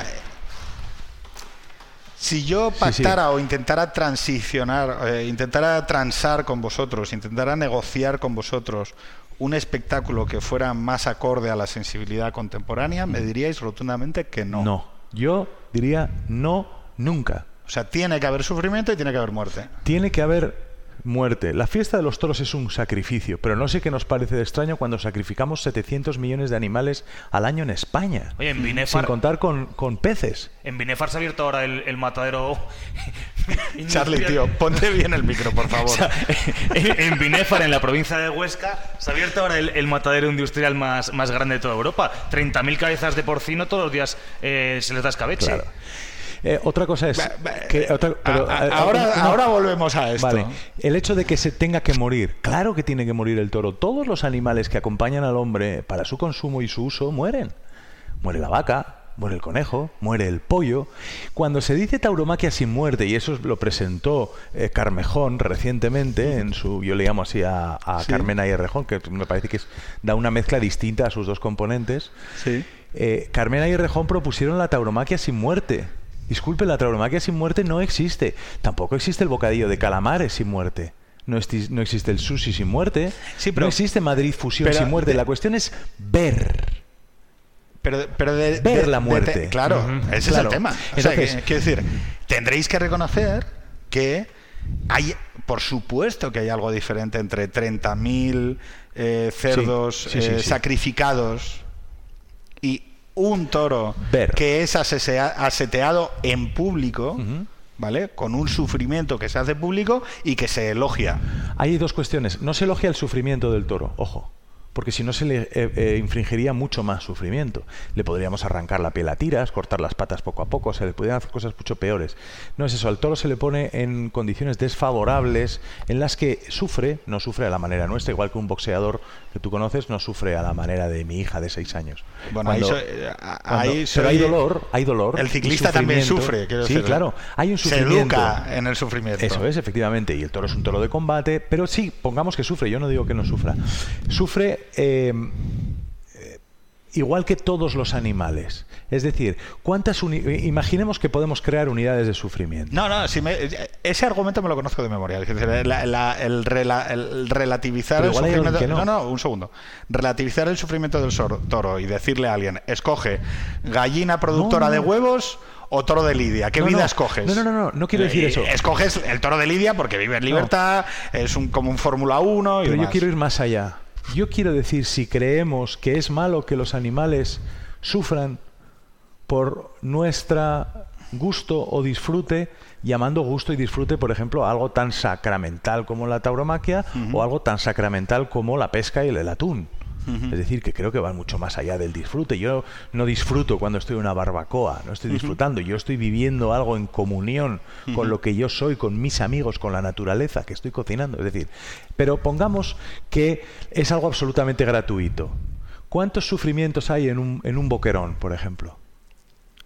si yo Sí, pactara sí. o intentara transicionar, eh, intentara transar con vosotros, intentara negociar con vosotros un espectáculo que fuera más acorde a la sensibilidad contemporánea, me diríais rotundamente que no. No. Yo diría no nunca. O sea, tiene que haber sufrimiento y tiene que haber muerte. Tiene que haber muerte. La fiesta de los toros es un sacrificio, pero no sé qué nos parece de extraño cuando sacrificamos setecientos millones de animales al año en España. Oye, en sin Binefar, contar con, con peces. en Binefar se ha abierto ahora el, el matadero. Charlie, tío, ponte bien el micro, por favor. O sea, en, en Binefar, en la provincia de Huesca, se ha abierto ahora el, el matadero industrial más, más grande de toda Europa. treinta mil cabezas de porcino todos los días eh, se les da escabeche. Claro. Eh, otra cosa es Ba- ba- que otra- pero, a- a- eh, ahora, una- ahora volvemos a esto. Vale, el hecho de que se tenga que morir, claro que tiene que morir el toro. Todos los animales que acompañan al hombre para su consumo y su uso mueren. Muere la vaca, muere el conejo, muere el pollo. Cuando se dice tauromaquia sin muerte, y eso lo presentó eh, Carmejón recientemente, en su, yo le llamo así a, a Sí. Carmena y Errejón, que me parece que es, da una mezcla distinta a sus dos componentes. Sí. Eh, Carmena y Errejón propusieron la tauromaquia sin muerte. Disculpe, la tauromaquia sin muerte no existe. Tampoco existe el bocadillo de calamares sin muerte. No, esti- no existe el sushi sin muerte. Sí, pero- no existe Madrid Fusión pero sin muerte. de- La cuestión es ver. Pero, pero de, Ver de- la de- muerte. de- claro, Ujú. ese es Claro. el tema. O sea, Entonces- que- quiero decir, tendréis que reconocer que hay, por supuesto que hay algo diferente entre treinta mil eh, cerdos Sí, sí, sí, eh, sí. sacrificados y un toro Ver. que es asesea- aseteado en público, Ujú. ¿vale? Con un sufrimiento que se hace público y que se elogia. Hay dos cuestiones. No se elogia el sufrimiento del toro, ojo. Porque si no se le eh, eh, infringiría mucho más sufrimiento. Le podríamos arrancar la piel a tiras, cortar las patas poco a poco, se le podrían hacer cosas mucho peores. No es eso, al toro se le pone en condiciones desfavorables en las que sufre, no sufre a la manera nuestra, igual que un boxeador que tú conoces no sufre a la manera de mi hija de seis años. Bueno, Cuando- ahí, so- eh, a- cuando- ahí pero hay soy- dolor, hay dolor. El y ciclista también sufrimiento. sufre. quiero Sí, decir, claro, hay un se sufrimiento. educa en el sufrimiento. Eso es, efectivamente, y el toro es un toro de combate, pero sí, pongamos que sufre, yo no digo que no sufra. Sufre eh, eh, igual que todos los animales. Es decir, ¿cuántas uni- imaginemos que podemos crear unidades de sufrimiento. No, no, si me- ese argumento me lo conozco de memoria. Es decir, la- la- el, rela- el relativizar Pero el igual hay alguien sufrimiento. que no. no, no, un segundo. Relativizar el sufrimiento del sor- toro y decirle a alguien, escoge gallina productora No, no. de huevos o toro de Lidia. ¿Qué No, vida no. escoges? No, no, no, no, no quiero decir Eh, eso. Escoges el toro de Lidia porque vive en libertad, es un, como un Fórmula uno y Pero yo demás. quiero ir más allá. Yo quiero decir, si creemos que es malo que los animales sufran por nuestra gusto o disfrute, llamando gusto y disfrute, por ejemplo, a algo tan sacramental como la tauromaquia o algo tan sacramental como la pesca y el, el atún. Es decir, que creo que van mucho más allá del disfrute. Yo no disfruto cuando estoy en una barbacoa, no estoy disfrutando, yo estoy viviendo algo en comunión con lo que yo soy, con mis amigos, con la naturaleza que estoy cocinando. Es decir, pero pongamos que es algo absolutamente gratuito. ¿Cuántos sufrimientos hay en un, en un boquerón, por ejemplo?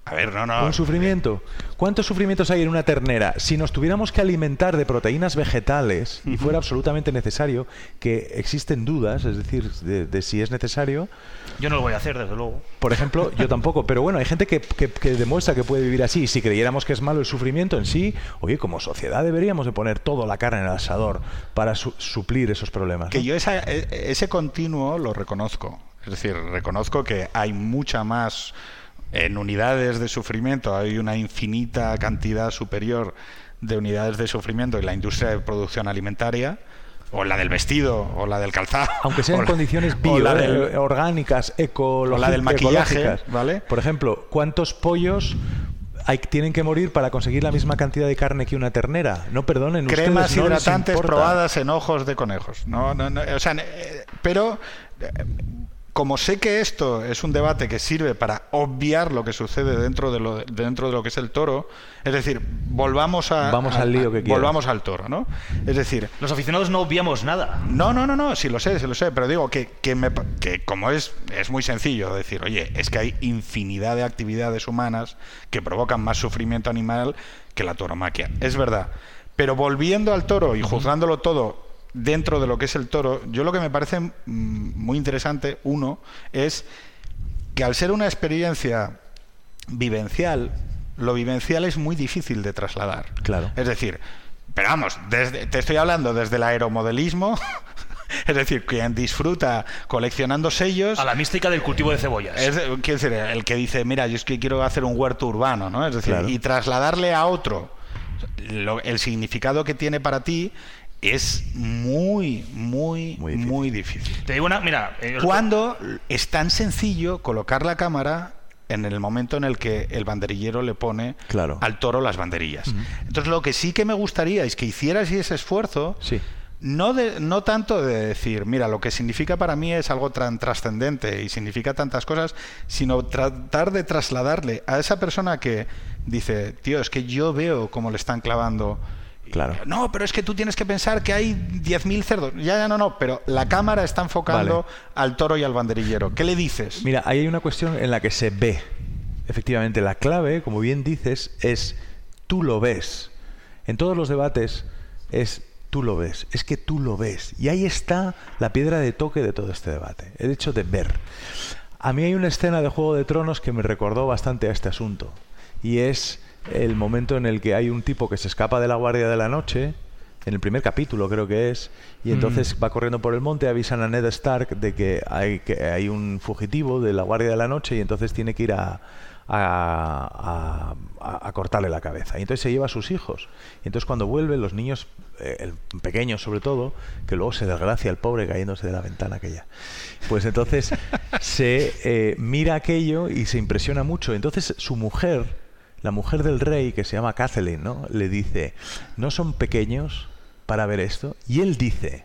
A ver, no, no. ¿Un sufrimiento? ¿Cuántos sufrimientos hay en una ternera? Si nos tuviéramos que alimentar de proteínas vegetales y fuera absolutamente necesario, que existen dudas, es decir, de, de si es necesario. Yo no lo voy a hacer, desde luego. Por ejemplo, yo tampoco, pero bueno, hay gente que, que, que demuestra que puede vivir así. Si creyéramos que es malo el sufrimiento en sí, oye, como sociedad deberíamos de poner toda la carne en el asador para su, suplir esos problemas, ¿no? Que yo esa, ese continuo lo reconozco. Es decir, reconozco que hay mucha más... En unidades de sufrimiento hay una infinita cantidad superior de unidades de sufrimiento en la industria de producción alimentaria, o la del vestido, o la del calzado. Aunque sean en condiciones bio, la del, eh, orgánicas, eco, o la del maquillaje, ¿vale? Por ejemplo, ¿cuántos pollos hay, tienen que morir para conseguir la misma cantidad de carne que una ternera? No perdonen, cremas ustedes no hidratantes les importa. probadas en ojos de conejos. No, no, no, o sea, eh, pero... Eh, como sé que esto es un debate que sirve para obviar lo que sucede dentro de lo, dentro de lo que es el toro, es decir, volvamos a, Vamos a, al lío a, que quieras. volvamos al toro, ¿no? Es decir, los aficionados no obviamos nada. No, no, no, no, sí lo sé, sí lo sé, pero digo que, que, me, que como es, es muy sencillo decir, oye, es que hay infinidad de actividades humanas que provocan más sufrimiento animal que la tauromaquia. Es verdad. Pero volviendo al toro y juzgándolo todo dentro de lo que es el toro, yo lo que me parece mm, muy interesante, uno, es que al ser una experiencia vivencial, lo vivencial es muy difícil de trasladar. Claro. Es decir, pero vamos, desde, te estoy hablando desde el aeromodelismo, es decir, quien disfruta coleccionando sellos... A la mística del cultivo de cebollas. Es, quiero decir, el que dice, mira, yo es que quiero hacer un huerto urbano, ¿no? Es decir, claro. Y trasladarle a otro lo, el significado que tiene para ti es muy, muy, muy difícil. Muy difícil. Te digo una, mira... Eh, Cuando es tan sencillo colocar la cámara en el momento en el que el banderillero le pone claro. al toro las banderillas. Uh-huh. Entonces, lo que sí que me gustaría es que hicieras ese esfuerzo... Sí. No, de, no tanto de decir, mira, lo que significa para mí es algo tan trascendente y significa tantas cosas, sino tratar de trasladarle a esa persona que dice, tío, es que yo veo cómo le están clavando. Claro. No, pero es que tú tienes que pensar que hay diez mil cerdos. Ya, ya, no, no, pero la cámara está enfocando vale. al toro y al banderillero. ¿Qué le dices? Mira, ahí hay una cuestión en la que se ve. Efectivamente, la clave, como bien dices, es tú lo ves. En todos los debates es... Tú lo ves, es que tú lo ves. Y ahí está la piedra de toque de todo este debate, el hecho de ver. A mí hay una escena de Juego de Tronos que me recordó bastante a este asunto. Y es el momento en el que hay un tipo que se escapa de la Guardia de la Noche, en el primer capítulo creo que es, y entonces mm. va corriendo por el monte, avisan a Ned Stark de que hay, que hay un fugitivo de la Guardia de la Noche y entonces tiene que ir a... A, a, a cortarle la cabeza. Y entonces se lleva a sus hijos. Y entonces cuando vuelve, los niños, eh, el pequeño sobre todo, que luego se desgracia el pobre cayéndose de la ventana aquella, pues entonces se eh, mira aquello y se impresiona mucho. Entonces su mujer, la mujer del rey, que se llama Kathleen, ¿no?, le dice, ¿no son pequeños para ver esto? Y él dice,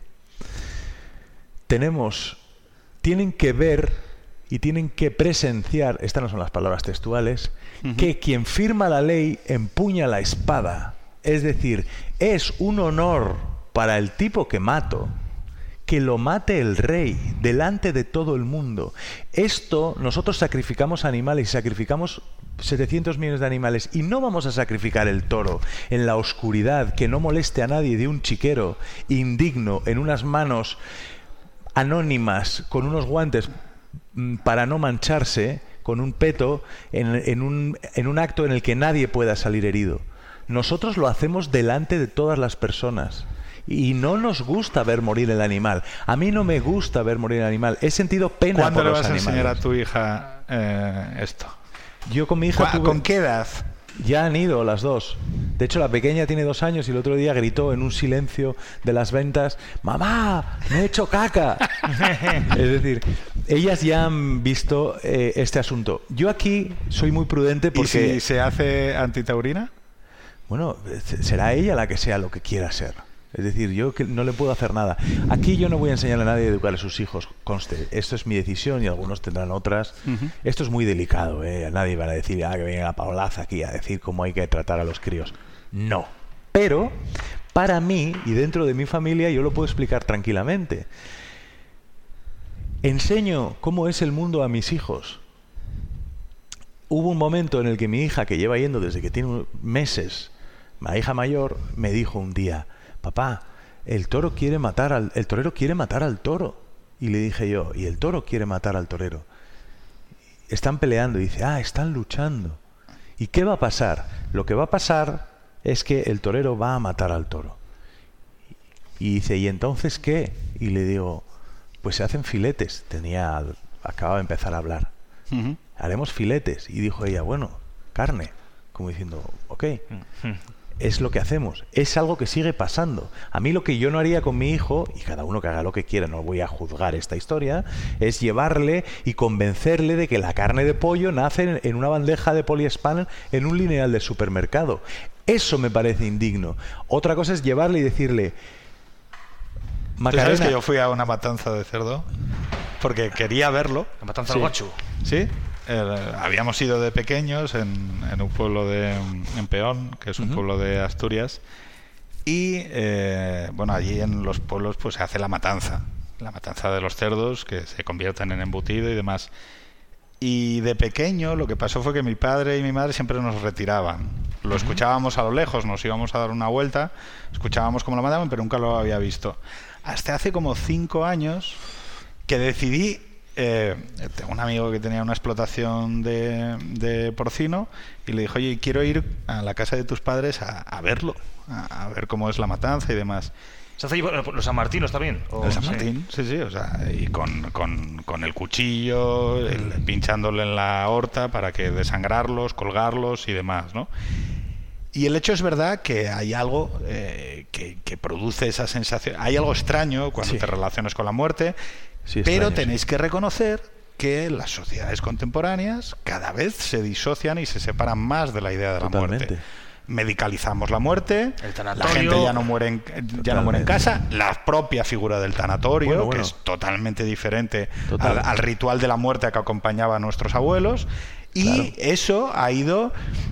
tenemos, tienen que ver... y tienen que presenciar, estas no son las palabras textuales, uh-huh. que quien firma la ley empuña la espada. Es decir, es un honor para el tipo que mato que lo mate el rey delante de todo el mundo. Esto, nosotros sacrificamos animales, sacrificamos setecientos millones de animales y no vamos a sacrificar el toro en la oscuridad, que no moleste a nadie, de un chiquero indigno en unas manos anónimas con unos guantes para no mancharse, con un peto, en, en, un, en un acto en el que nadie pueda salir herido. Nosotros lo hacemos delante de todas las personas y no nos gusta ver morir el animal. A mí no me gusta ver morir el animal. He sentido pena por los animales. ¿Cuándo le vas a enseñar a tu hija eh, esto? Yo con mi hija tuve... ¿Con qué edad? Ya han ido las dos. De hecho, la pequeña tiene dos años y el otro día gritó en un silencio de las ventas, ¡mamá, me he hecho caca! Es decir, ellas ya han visto eh, este asunto. Yo aquí soy muy prudente porque... ¿Y si se hace antitaurina? Bueno, será ella la que sea lo que quiera ser. Es decir, yo que no le puedo hacer nada. Aquí yo no voy a enseñarle a nadie a educar a sus hijos. Conste, esto es mi decisión y algunos tendrán otras. Uh-huh. Esto es muy delicado, ¿eh? Nadie va a decir, ah, que venga la Paolaza aquí a decir cómo hay que tratar a los críos. No. Pero, para mí, y dentro de mi familia, yo lo puedo explicar tranquilamente. Enseño cómo es el mundo a mis hijos. hubo un momento en el que mi hija, que lleva yendo desde que tiene meses, mi hija mayor, me dijo un día, papá, el toro quiere matar al, el torero quiere matar al toro. Y le dije yo, ¿y el toro quiere matar al torero? Están peleando. Y dice, ah, están luchando. ¿Y qué va a pasar? Lo que va a pasar es que el torero va a matar al toro. Y dice, ¿y entonces qué? Y le digo, pues se hacen filetes. Tenía, acababa de empezar a hablar. Uh-huh. Haremos filetes. Y dijo ella, bueno, carne. Como diciendo, ok, uh-huh. Es lo que hacemos. Es algo que sigue pasando. A mí lo que yo no haría con mi hijo, y cada uno que haga lo que quiera, no voy a juzgar esta historia, es llevarle y convencerle de que la carne de pollo nace en una bandeja de poliespan en un lineal de supermercado. Eso me parece indigno. Otra cosa es llevarle y decirle, Macarena, ¿tú sabes que yo fui a una matanza de cerdo? Porque quería verlo. ¿La matanza sí. del Gochu? Sí. Eh, habíamos ido de pequeños en, en un pueblo de en Peón, que es un uh-huh. pueblo de Asturias, y eh, bueno, allí en los pueblos pues se hace la matanza, la matanza de los cerdos que se convierten en embutido y demás. Y de pequeño lo que pasó fue que mi padre y mi madre siempre nos retiraban. Lo uh-huh. escuchábamos a lo lejos, nos íbamos a dar una vuelta, escuchábamos cómo lo mataban, pero nunca lo había visto. Hasta hace como cinco años que decidí. Eh, tengo un amigo que tenía una explotación de, de porcino y le dijo, oye, quiero ir a la casa de tus padres a, a verlo, a, a ver cómo es la matanza y demás. ¿Se hace ahí los San Martín, está bien? ¿O? El San Martín, sí, sí, o sea, y con, con, con el cuchillo, el, pinchándole en la horta para que desangrarlos, colgarlos y demás, ¿no? Y el hecho es verdad que hay algo eh, que, que produce esa sensación, hay algo extraño cuando sí. te relacionas con la muerte. Sí, pero tenéis sí. que reconocer que las sociedades contemporáneas cada vez se disocian y se separan más de la idea de Totalmente. la muerte. Medicalizamos la muerte, el la gente ya no muere en, ya no muere en casa, la propia figura del tanatorio, bueno, bueno. que es totalmente diferente al, al ritual de la muerte que acompañaba a nuestros abuelos, y claro. eso ha ido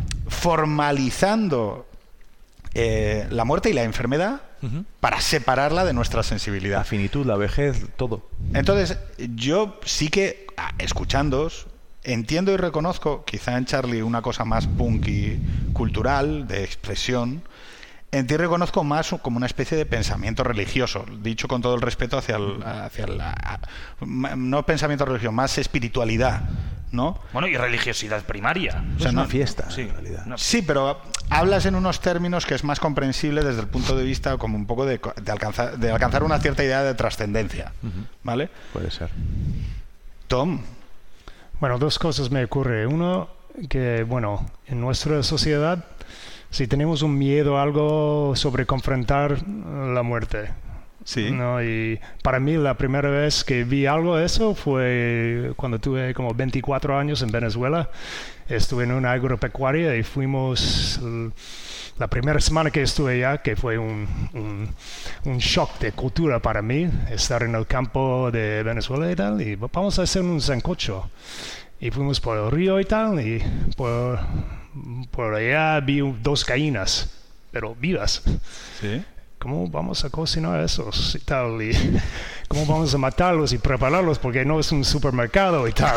formalizando eh, la muerte y la enfermedad uh-huh. para separarla de nuestra sensibilidad. La finitud, la vejez, todo. Entonces, yo sí que, escuchándoos, entiendo y reconozco, quizá en Charlie una cosa más punk y cultural, de expresión, en ti reconozco más como una especie de pensamiento religioso, dicho con todo el respeto hacia el, hacia el, no pensamiento religioso, más espiritualidad, ¿no? Bueno, y religiosidad primaria. O sea, es una no, fiesta, sí, en realidad. No. Sí, pero hablas en unos términos que es más comprensible desde el punto de vista como un poco de, de, alcanzar, de alcanzar una cierta idea de trascendencia, uh-huh. ¿vale? Puede ser. Tom. Bueno, dos cosas me ocurren. Uno, que, bueno, en nuestra sociedad, si tenemos un miedo a algo sobre confrontar la muerte. Sí. ¿No? Y para mí la primera vez que vi algo de eso fue cuando tuve como veinticuatro años en Venezuela. Estuve en una agropecuaria y fuimos la primera semana que estuve allá, que fue un, un, un shock de cultura para mí, estar en el campo de Venezuela y tal, y vamos a hacer un sancocho. Y fuimos por el río y tal, y por, por allá vi dos gallinas, pero vivas. Sí. ¿Cómo vamos a cocinar esos y tal? Y ¿cómo vamos a matarlos y prepararlos? Porque no es un supermercado y tal.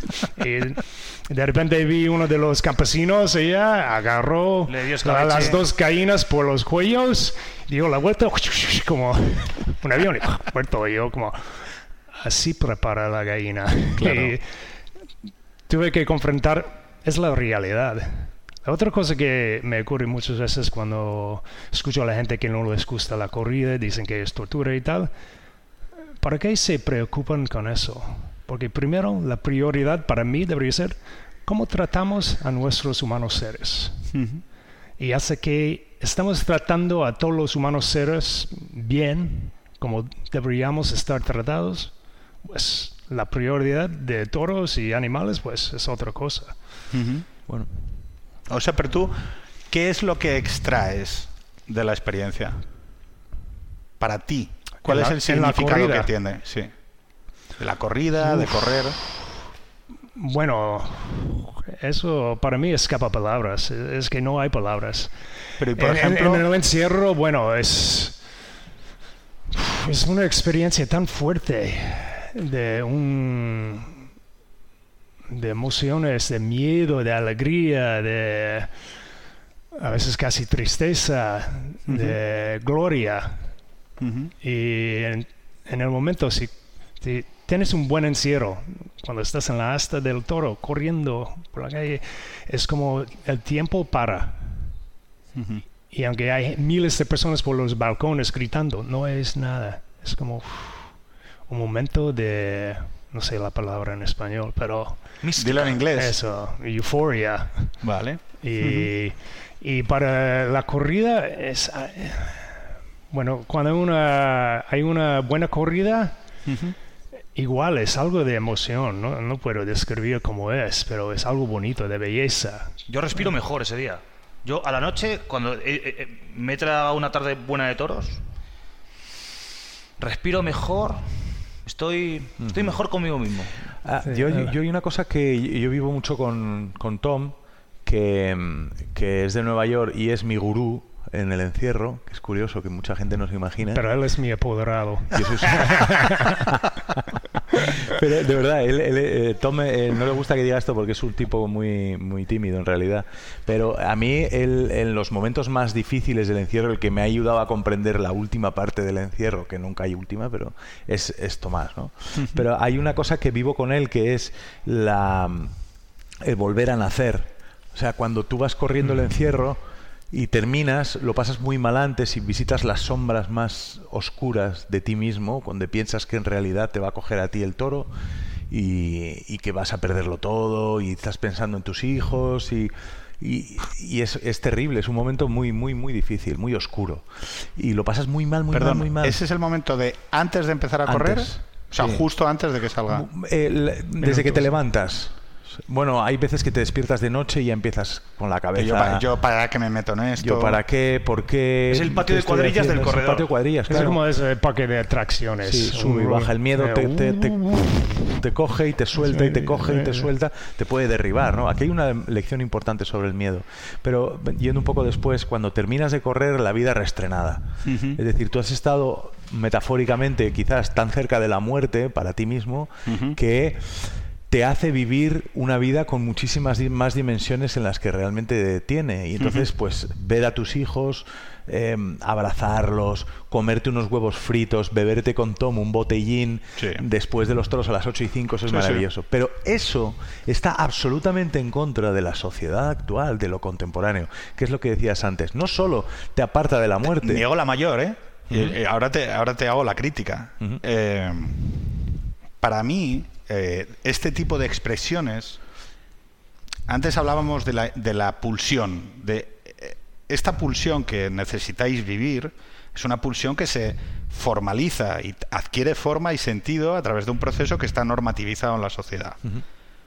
Y de repente vi uno de los campesinos, ella agarró a las dos gallinas por los cuellos, dio la vuelta como un avión. Y muerto yo como, así prepara la gallina. Claro. Y tuve que confrontar, es la realidad. La otra cosa que me ocurre muchas veces cuando escucho a la gente que no les gusta la corrida, dicen que es tortura y tal, ¿para qué se preocupan con eso? Porque primero, la prioridad para mí debería ser cómo tratamos a nuestros humanos seres. Uh-huh. Y hace que estamos tratando a todos los humanos seres bien, como deberíamos estar tratados, pues la prioridad de toros y animales pues es otra cosa. Uh-huh. Bueno. O sea, pero tú, ¿qué es lo que extraes de la experiencia? Para ti, ¿cuál la, es el significado que tiene? Sí. De la corrida, Uf. de correr. Bueno, eso para mí escapa palabras. Es que no hay palabras. Pero, y por en, ejemplo, en, en el encierro, bueno, es es una experiencia tan fuerte de un de emociones, de miedo, de alegría, de a veces casi tristeza, uh-huh. de gloria. Uh-huh. Y en, en el momento, si te, tienes un buen encierro, cuando estás en la asta del toro, corriendo por la calle, es como el tiempo para. Uh-huh. Y aunque hay miles de personas por los balcones gritando, no es nada. Es como uf, un momento de, no sé la palabra en español, pero... Dilo en inglés. Eso, euforia. Vale. Y, uh-huh. y para la corrida es... Bueno, cuando hay una, hay una buena corrida, uh-huh. igual es algo de emoción, ¿no? No puedo describir cómo es, pero es algo bonito, de belleza. Yo respiro mejor ese día. Yo a la noche, cuando eh, eh, me he tragado una tarde buena de toros, respiro mejor, estoy, uh-huh. estoy mejor conmigo mismo. Ah, sí, yo, yo, yo hay una cosa que yo vivo mucho con, con Tom, que, que es de Nueva York y es mi gurú en el encierro, que es curioso, que mucha gente no se imagina. Pero él es mi apoderado. Soy... Pero de verdad, él, él, eh, Tom eh, no le gusta que diga esto porque es un tipo muy, muy tímido en realidad. Pero a mí, él, en los momentos más difíciles del encierro, el que me ha ayudado a comprender la última parte del encierro, que nunca hay última, pero es, es Tomás, ¿no? Pero hay una cosa que vivo con él, que es la, el volver a nacer. O sea, cuando tú vas corriendo el encierro y terminas, lo pasas muy mal antes y visitas las sombras más oscuras de ti mismo, cuando piensas que en realidad te va a coger a ti el toro y, y que vas a perderlo todo y estás pensando en tus hijos y, y, y es, es terrible, es un momento muy, muy, muy difícil, muy oscuro y lo pasas muy mal, muy Perdón, mal, muy mal. ¿Ese es el momento de antes de empezar a Antes, correr? O sea, sí. justo antes de que salga. El, desde que te levantas. Bueno, hay veces que te despiertas de noche y ya empiezas con la cabeza. Yo para, yo para qué me meto en esto. Yo para qué, por qué. Es el patio de cuadrillas del corredor. Es el patio de cuadrillas, claro. Es como ese parque de atracciones. Sí, sube y baja el miedo, te, te, te, te coge y te suelta y te coge y te suelta, te puede derribar, ¿no? Aquí hay una lección importante sobre el miedo. Pero yendo un poco después, cuando terminas de correr, la vida reestrenada. Uh-huh. Es decir, tú has estado metafóricamente quizás tan cerca de la muerte para ti mismo uh-huh. que te hace vivir una vida con muchísimas más dimensiones en las que realmente tiene. Y entonces, uh-huh. pues, ver a tus hijos, eh, abrazarlos, comerte unos huevos fritos, beberte con Tom un botellín sí. después de los toros a las ocho y cinco, eso es sí, maravilloso. Sí. Pero eso está absolutamente en contra de la sociedad actual, de lo contemporáneo, que es lo que decías antes. No solo te aparta de la muerte. Te niego la mayor, ¿eh? Uh-huh. Y ahora te, ahora te hago la crítica. Uh-huh. Eh, para mí... Eh, este tipo de expresiones, antes hablábamos de la, de la pulsión, de eh, esta pulsión que necesitáis vivir, es una pulsión que se formaliza y adquiere forma y sentido a través de un proceso que está normativizado en la sociedad. Uh-huh.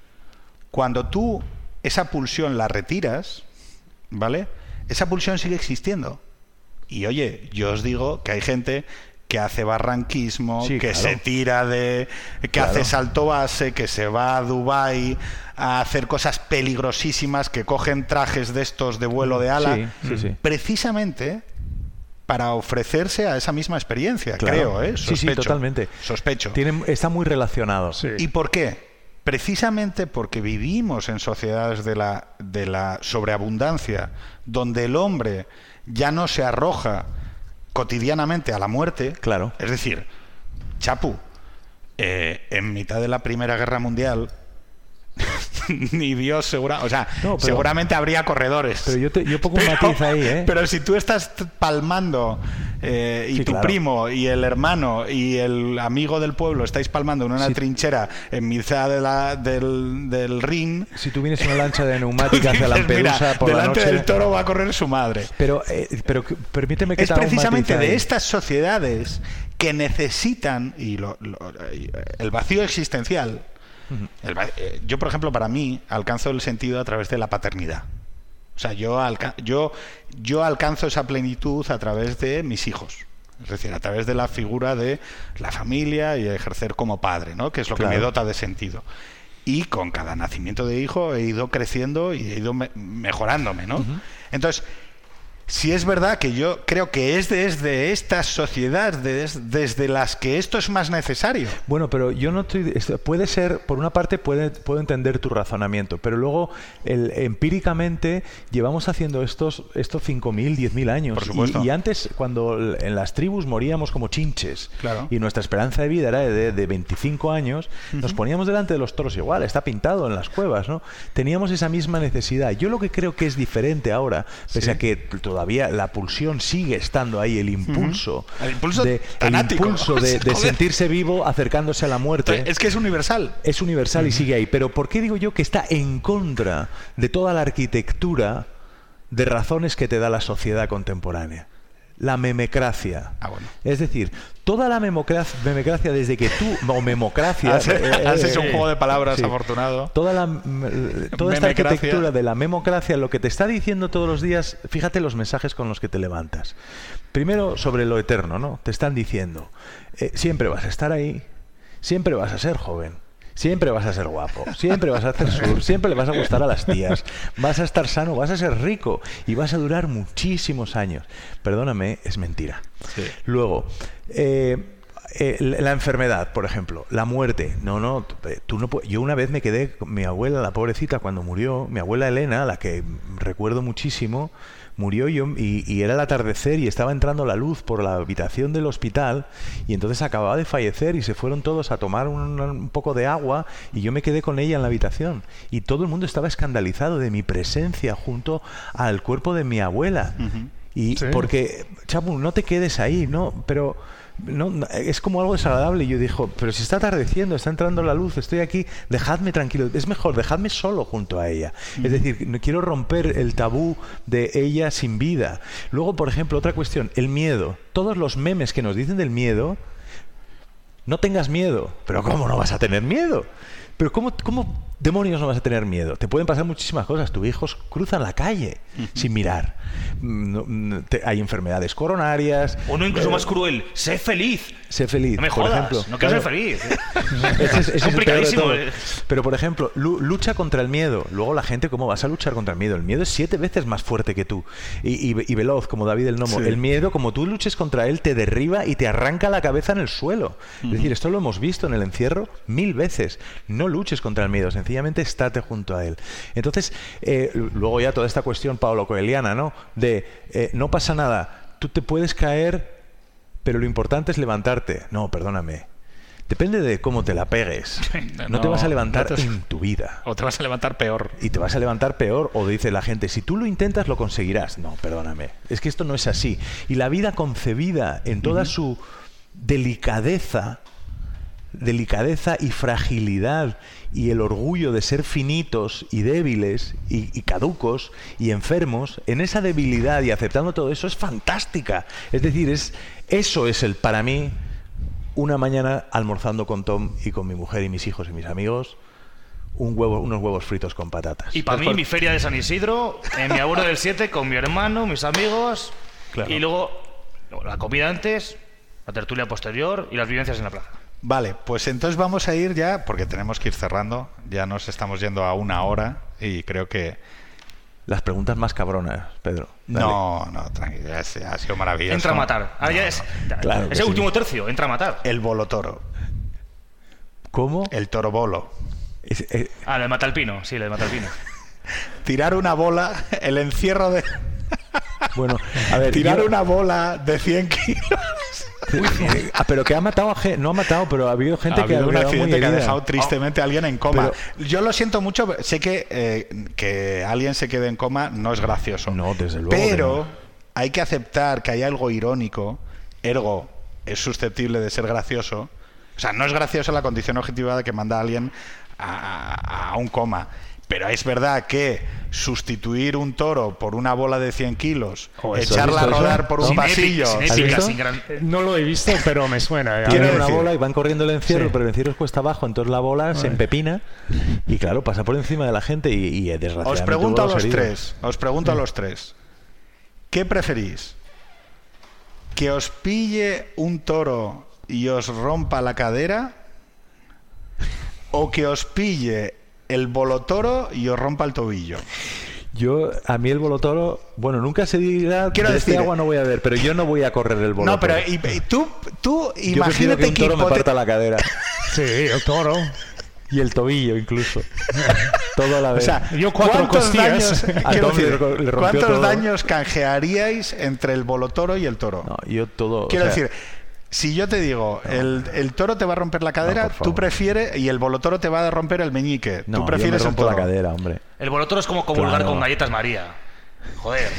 Cuando tú esa pulsión la retiras, ¿vale? Esa pulsión sigue existiendo. Y oye, yo os digo que hay gente que hace barranquismo, sí, que claro. se tira de... que claro. hace salto base, que se va a Dubái a hacer cosas peligrosísimas, que cogen trajes de estos de vuelo de ala, sí, sí, sí. precisamente para ofrecerse a esa misma experiencia, claro. creo, ¿eh? Sospecho, sí, sí, totalmente. Sospecho. Tiene, está muy relacionado. Sí. ¿Y por qué? Precisamente porque vivimos en sociedades de la, de la sobreabundancia, donde el hombre ya no se arroja cotidianamente a la muerte. Claro. Es decir, Chapu, eh, en mitad de la Primera Guerra Mundial ni Dios segura, o sea, no, pero, seguramente habría corredores. Pero yo, te, yo pongo un matiz ahí, ¿eh? Pero si tú estás palmando eh, y sí, tu claro. primo y el hermano y el amigo del pueblo estáis palmando en una sí. trinchera en mitad de la, del, del Rin. Si tú vienes en una lancha de neumática hacia Lampedusa mira, por la delante noche, del toro va a correr su madre. Pero, eh, pero permíteme que es te haga precisamente un matiz de ahí. Estas sociedades que necesitan y lo, lo, el vacío existencial. El, eh, yo, por ejemplo, para mí alcanzo el sentido a través de la paternidad. O sea, yo, alca yo, yo alcanzo esa plenitud a través de mis hijos. Es decir, a través de la figura de la familia y ejercer como padre, ¿no? Que es lo claro. que me dota de sentido. Y con cada nacimiento de hijo he ido creciendo y he ido me mejorándome, ¿no? Uh-huh. Entonces, si es verdad que yo creo que es desde esta sociedad, desde, desde las que esto es más necesario. Bueno, pero yo no estoy... Puede ser, por una parte puede, puedo entender tu razonamiento, pero luego el, empíricamente llevamos haciendo estos estos cinco mil, diez mil años. Por supuesto. Y, y antes, cuando en las tribus moríamos como chinches, claro, y nuestra esperanza de vida era de, de veinticinco años, uh-huh, nos poníamos delante de los toros igual, está pintado en las cuevas, ¿no? Teníamos esa misma necesidad. Yo lo que creo que es diferente ahora, pese sí, a que todavía la pulsión sigue estando ahí, el impulso, uh-huh, el impulso, de, el impulso de, de sentirse vivo acercándose a la muerte. Es que es universal. Es universal uh-huh, y sigue ahí. Pero ¿por qué digo yo que está en contra de toda la arquitectura de razones que te da la sociedad contemporánea? La memecracia. Ah, bueno. Es decir, toda la memocracia, memecracia desde que tú... O memocracia... Has, eh, has eh, hecho un juego de palabras, sí, afortunado. Toda, la, toda esta arquitectura de la memocracia, lo que te está diciendo todos los días, fíjate los mensajes con los que te levantas. Primero, sobre lo eterno, ¿no? Te están diciendo, eh, siempre vas a estar ahí, siempre vas a ser joven, siempre vas a ser guapo, siempre vas a hacer surf, siempre le vas a gustar a las tías, vas a estar sano, vas a ser rico y vas a durar muchísimos años. Perdóname, es mentira. Sí. Luego, eh, eh, la enfermedad, por ejemplo, la muerte. No, no, tú no puedes. Yo una vez me quedé con mi abuela, la pobrecita, cuando murió, mi abuela Elena, la que recuerdo muchísimo, murió yo y, y era el atardecer y estaba entrando la luz por la habitación del hospital y entonces acababa de fallecer y se fueron todos a tomar un, un poco de agua y yo me quedé con ella en la habitación y todo el mundo estaba escandalizado de mi presencia junto al cuerpo de mi abuela. Uh-huh. Y sí, porque, Chapu, no te quedes ahí, ¿no? Pero... No, es como algo desagradable. Y yo dijo, pero si está atardeciendo, está entrando la luz, estoy aquí, dejadme tranquilo. Es mejor, dejadme solo junto a ella. Mm. Es decir, no quiero romper el tabú de ella sin vida. Luego, por ejemplo, otra cuestión, el miedo. Todos los memes que nos dicen del miedo, no tengas miedo. Pero ¿cómo no vas a tener miedo? Pero ¿cómo, cómo demonios no vas a tener miedo? Te pueden pasar muchísimas cosas. Tus hijos cruzan la calle uh-huh, sin mirar. No, te, hay enfermedades coronarias. O no, incluso eh, más cruel. Sé feliz. Sé feliz. No me por jodas. Ejemplo, no quiero claro, ser feliz. Ese es, ese es complicadísimo. Es Pero, por ejemplo, lucha contra el miedo. Luego la gente, ¿cómo vas a luchar contra el miedo? El miedo es siete veces más fuerte que tú. Y, y, y veloz, como David el Nomo. Sí. El miedo, como tú luches contra él, te derriba y te arranca la cabeza en el suelo. Uh-huh. Es decir, esto lo hemos visto en el encierro mil veces. No luches contra el miedo. Sencillamente estate junto a él. Entonces, eh, luego ya toda esta cuestión Paulo Coeliana, ¿no? De eh, no pasa nada, tú te puedes caer, pero lo importante es levantarte. No, perdóname. Depende de cómo te la pegues. No, no te vas a levantar no te... en tu vida. O te vas a levantar peor. Y te vas a levantar peor. O dice la gente, si tú lo intentas, lo conseguirás. No, perdóname. Es que esto no es así. Y la vida concebida en toda uh-huh, su delicadeza, delicadeza y fragilidad y el orgullo de ser finitos y débiles y, y caducos y enfermos, en esa debilidad y aceptando todo eso es fantástica. Es decir, es eso es el para mí una mañana almorzando con Tom y con mi mujer y mis hijos y mis amigos un huevo, unos huevos fritos con patatas. Y para mí mi feria de San Isidro, eh, mi abuelo del siete con mi hermano, mis amigos, claro, y luego la comida antes, la tertulia posterior y las vivencias en la plaza. Vale, pues entonces vamos a ir ya, porque tenemos que ir cerrando, ya nos estamos yendo a una hora y creo que... Las preguntas más cabronas, Pedro. Dale. No, no, tranquilo, ha sido maravilloso. Entra a matar. Ahora no, ya es, no, claro ese último sí. tercio, entra a matar. El bolo toro. ¿Cómo? El toro bolo. Es, es... Ah, lo de Matalpino, sí, lo de Matalpino. Tirar una bola, el encierro de... Bueno, a ver, tirar yo... una bola de cien kilos. Ah, pero que ha matado a gente, no ha matado, pero ha habido gente ha habido que ha un accidente muy que ha dejado tristemente oh, a alguien en coma. Pero, yo lo siento mucho, sé que eh, que alguien se quede en coma no es gracioso. No, desde luego. Pero no. Hay que aceptar que hay algo irónico, ergo es susceptible de ser gracioso. O sea, no es gracioso la condición objetiva de que manda a alguien a, a, a un coma. Pero es verdad que sustituir un toro por una bola de cien kilos, oh, echarla a rodar eso? por un sin pasillo... Épica, sin épica, sin gran... No lo he visto, pero me suena. Tienen una bola y van corriendo el encierro, sí. pero el encierro es cuesta abajo, entonces la bola Ay. se empepina y claro, pasa por encima de la gente y, y desgraciadamente... Os pregunto a los heridos. tres, os pregunto sí. a los tres, ¿qué preferís? ¿Que os pille un toro y os rompa la cadera? ¿O que os pille el bolotoro y os rompa el tobillo? Yo, a mí el bolotoro, bueno, nunca se dirá, Quiero de decir, este agua no voy a ver, pero yo no voy a correr el bolotoro. No, pero y, y tú, tú yo prefiero imagínate que un toro me hipote- parta la cadera. Sí, el toro. Y el tobillo incluso. Todo a la O vez. sea, Yo cuatro ¿cuántos costillas. daños, A quiero Tom le decir, ro- le rompió ¿cuántos todo. daños canjearíais entre el bolotoro y el toro? no, yo todo... Quiero o sea, decir, si yo te digo, el, el toro te va a romper la cadera, No, por tú favor. prefieres, y el bolotoro te va a romper el meñique, no, tú prefieres yo me el rompo toro. la cadera, hombre. El bolotoro es como comulgar Claro. con galletas María. Joder.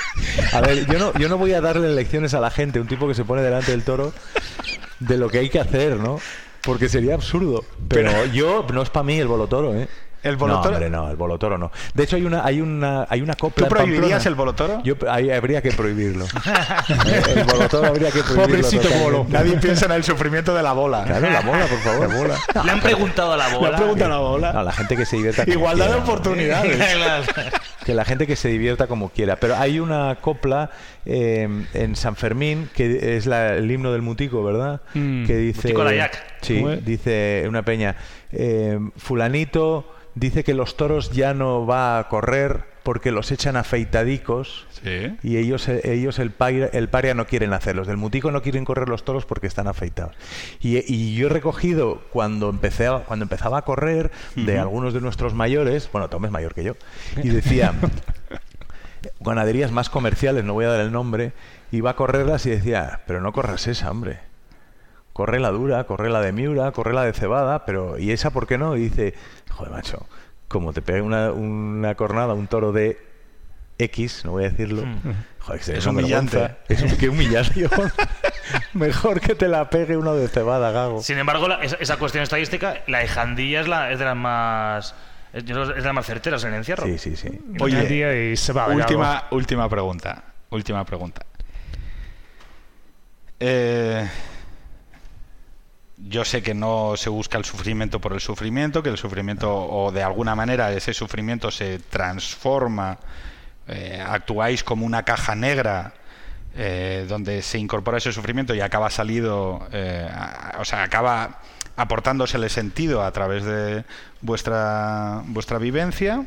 A ver, yo no, yo no voy a darle lecciones a la gente, un tipo que se pone delante del toro, de lo que hay que hacer, ¿no? Porque sería absurdo. Pero, Pero- yo, no es para mí el bolotoro, ¿eh? El bolotoro- No, hombre, no, el bolotoro no. De hecho, hay una, hay una, hay una copla ¿Tú en prohibirías Pamplona. el bolotoro? Yo, ahí habría que prohibirlo. el bolotoro habría que prohibirlo. Pobrecito totalmente. bolo. Nadie piensa en el sufrimiento de la bola. Claro, la bola, por favor. La bola. Le han preguntado a la bola. Le han preguntado a la bola. No, la gente que se divierta como Igualdad de quiera, ¿no? oportunidades. Que la gente que se divierta como quiera. Pero hay una copla eh, en San Fermín, que es la- el himno del Mutico, ¿verdad? Mm. Que dice... Mutico la Yac. Sí, ¿Cómo es? dice una peña, eh, fulanito dice que los toros ya no va a correr porque los echan afeitadicos. Sí. Y ellos, ellos el, paria, el paria no quieren hacerlos. Del Mutico no quieren correr los toros porque están afeitados. Y, y yo he recogido, cuando, empecé a- cuando empezaba a correr, de Ujú. algunos de nuestros mayores, bueno, Tom es mayor que yo, y decía, ganaderías más comerciales, no voy a dar el nombre, iba a correrlas y decía, pero no corras esa, hombre. Corre la dura, corre la de Miura, corre la de cebada, pero ¿y esa por qué no? Y dice, joder, macho, como te pegue una, una cornada un toro de X, no voy a decirlo, Mm. joder, que Es una humillante. vergüenza. Es un, qué humillación. Mejor que te la pegue uno de cebada, Gago. Sin embargo, la- esa, esa cuestión estadística, la de Jandilla es, la, es de las más. Es, yo creo que es de las más certeras en el encierro. Sí, sí, sí. Oye, Un día y se va de Última, Gago. última pregunta. Última pregunta. Eh, yo sé que no se busca el sufrimiento por el sufrimiento, que el sufrimiento, o de alguna manera ese sufrimiento se transforma, eh, actuáis como una caja negra eh, donde se incorpora ese sufrimiento y acaba salido, eh, a- o sea, acaba aportándosele sentido a través de vuestra, vuestra vivencia.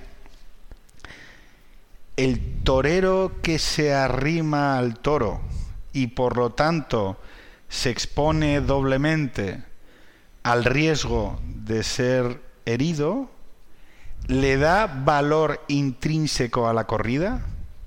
El torero que se arrima al toro y por lo tanto se expone doblemente al riesgo de ser herido, ¿le da valor intrínseco a la corrida?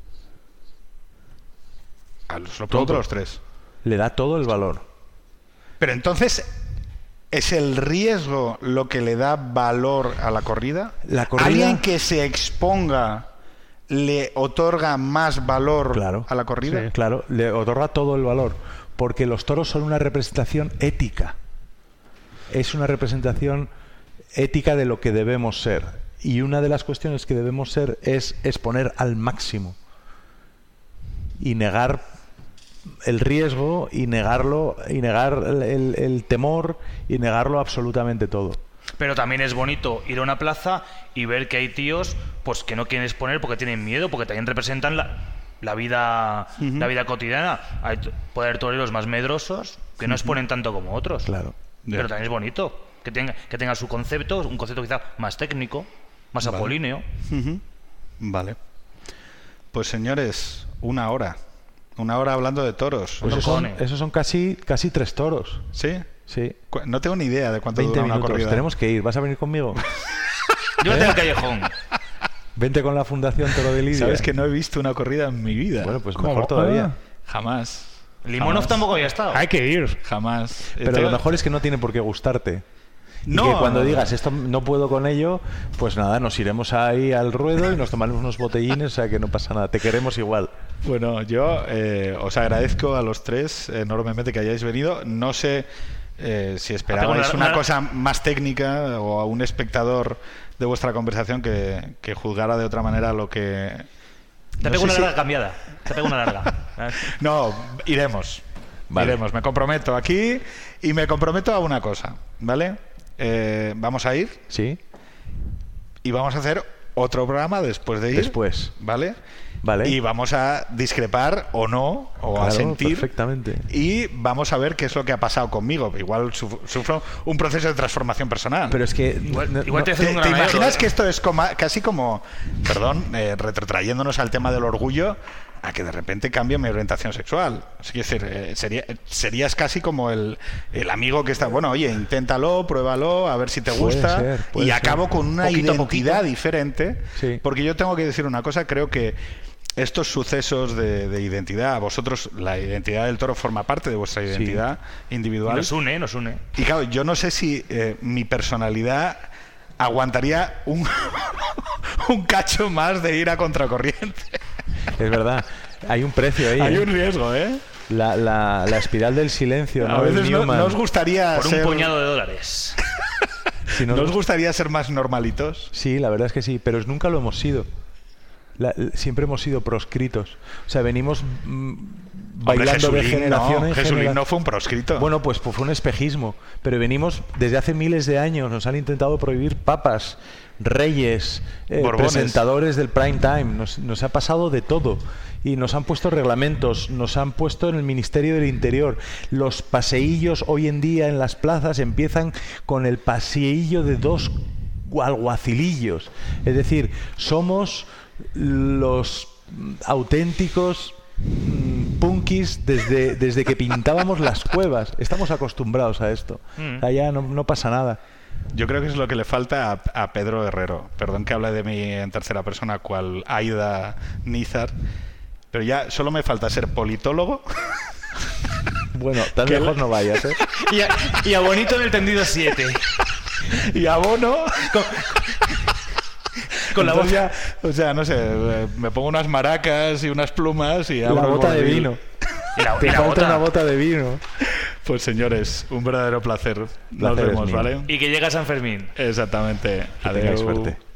A los, lo pregunto a Todo. los tres. Le da todo el valor. Pero entonces, ¿es el riesgo lo que le da valor a la corrida? La corrida- ¿Alguien que se exponga le otorga más valor Claro. a la corrida? Sí. Claro, le otorga todo el valor. Porque los toros son una representación ética. Es una representación ética de lo que debemos ser. Y una de las cuestiones que debemos ser es exponer al máximo. Y negar el riesgo, y negarlo, y negar el, el- el temor, y negarlo absolutamente todo. Pero también es bonito ir a una plaza y ver que hay tíos pues que no quieren exponer porque tienen miedo, porque también representan la, la vida Ujú. la vida cotidiana. Hay t- puede haber toreros más medrosos que no exponen tanto como otros. Claro. Ya. Pero también es bonito que tenga, que tenga su concepto, un concepto quizá más técnico, más Vale. apolíneo. Ujú. Vale. Pues señores, una hora. Una hora hablando de toros. Pues No esos son, pone. esos son casi, casi tres toros. ¿Sí? Sí. Cu- No tengo ni idea de cuánto veinte dura una minutos. corrida. Tenemos que ir. ¿Vas a venir conmigo? Yo no tengo el callejón. Vente con la Fundación Toro de Lidia. Sabes que no he visto una corrida en mi vida. Bueno, pues ¿Cómo? mejor todavía. Ah. Jamás. Limonov Jamás. tampoco había estado. Hay que ir. Jamás. Pero Tengo- lo mejor es que no tiene por qué gustarte. Y No, que cuando no, digas esto no puedo con ello, pues nada, nos iremos ahí al ruedo y nos tomaremos unos botellines, o sea que no pasa nada, te queremos igual. Bueno, yo eh, os agradezco a los tres enormemente que hayáis venido. No sé eh, si esperabais una- una, una- cosa más técnica o a un espectador de vuestra conversación que, que juzgara de otra manera lo que... Te no pego sé una si- larga cambiada. Te pego una larga. No, iremos. Vale. Iremos. Me comprometo aquí y me comprometo a una cosa, ¿vale? Eh, vamos a ir ¿Sí? y vamos a hacer otro programa después de ir. Después. ¿Vale? Vale. Y vamos a discrepar o no, o Claro, a sentir. perfectamente. Y vamos a ver qué es lo que ha pasado conmigo. Igual suf- sufro un proceso de transformación personal. Pero es que... Igual, no- igual no- te haces ¿Te, un te granadero, imaginas ¿eh? que esto es como, casi como, perdón, eh, retrotrayéndonos al tema del orgullo, a que de repente cambie mi orientación sexual? Es decir, eh, sería, serías casi como el, el amigo que está, bueno, oye, inténtalo, pruébalo, a ver si te Puede gusta, ser, puede y ser. acabo con una Poquito a identidad poquito. diferente, Sí. porque yo tengo que decir una cosa, creo que estos sucesos de, de identidad, vosotros, la identidad del toro forma parte de vuestra identidad Y individual. nos une, nos une. Y claro, yo no sé si eh, mi personalidad aguantaría un, un cacho más de ir a contracorriente. Es verdad. Hay un precio ahí. Hay ¿eh? un riesgo, ¿eh? La, la, la espiral del silencio. A ¿no? veces El no, Newman. no os gustaría Por un ser, puñado de dólares. Si no- ¿no os gustaría ser más normalitos. Sí, la verdad es que sí, pero nunca lo hemos sido. La- siempre hemos sido proscritos. O sea, venimos mm, bailando Hombre, de Jesulín generación no, en Jesulín generación. no fue un proscrito. Bueno, pues, pues fue un espejismo. Pero venimos desde hace miles de años. Nos han intentado prohibir papas, reyes, eh, Borbones. presentadores del prime time. Nos, nos ha pasado de todo. Y nos han puesto reglamentos, nos han puesto en el Ministerio del Interior. Los paseillos hoy en día en las plazas empiezan con el paseillo de dos alguacilillos. Es decir, somos los auténticos mm, punkis desde, desde que pintábamos las cuevas. Estamos acostumbrados a esto. Mm. O sea, ya no, no pasa nada. Yo creo que es lo que le falta a, a Pedro Herrero. Perdón que hable de mí en tercera persona, cual Aida Nízar. Pero ya solo me falta ser politólogo. Bueno, tan ¿Qué lejos le- no vayas, ¿eh? Y a, y a Bonito en el tendido siete. Y abono. Con la voz. Entonces ya, o sea, no sé, eh, me pongo unas maracas y unas plumas y La abro el bota de vodevil. vino. Y la, Te y la falta bota. una bota de vino. Pues señores, un verdadero placer. Nos Placer es vemos, mío. ¿vale? Y que llega San Fermín. Exactamente. Que Adeu. tengáis suerte.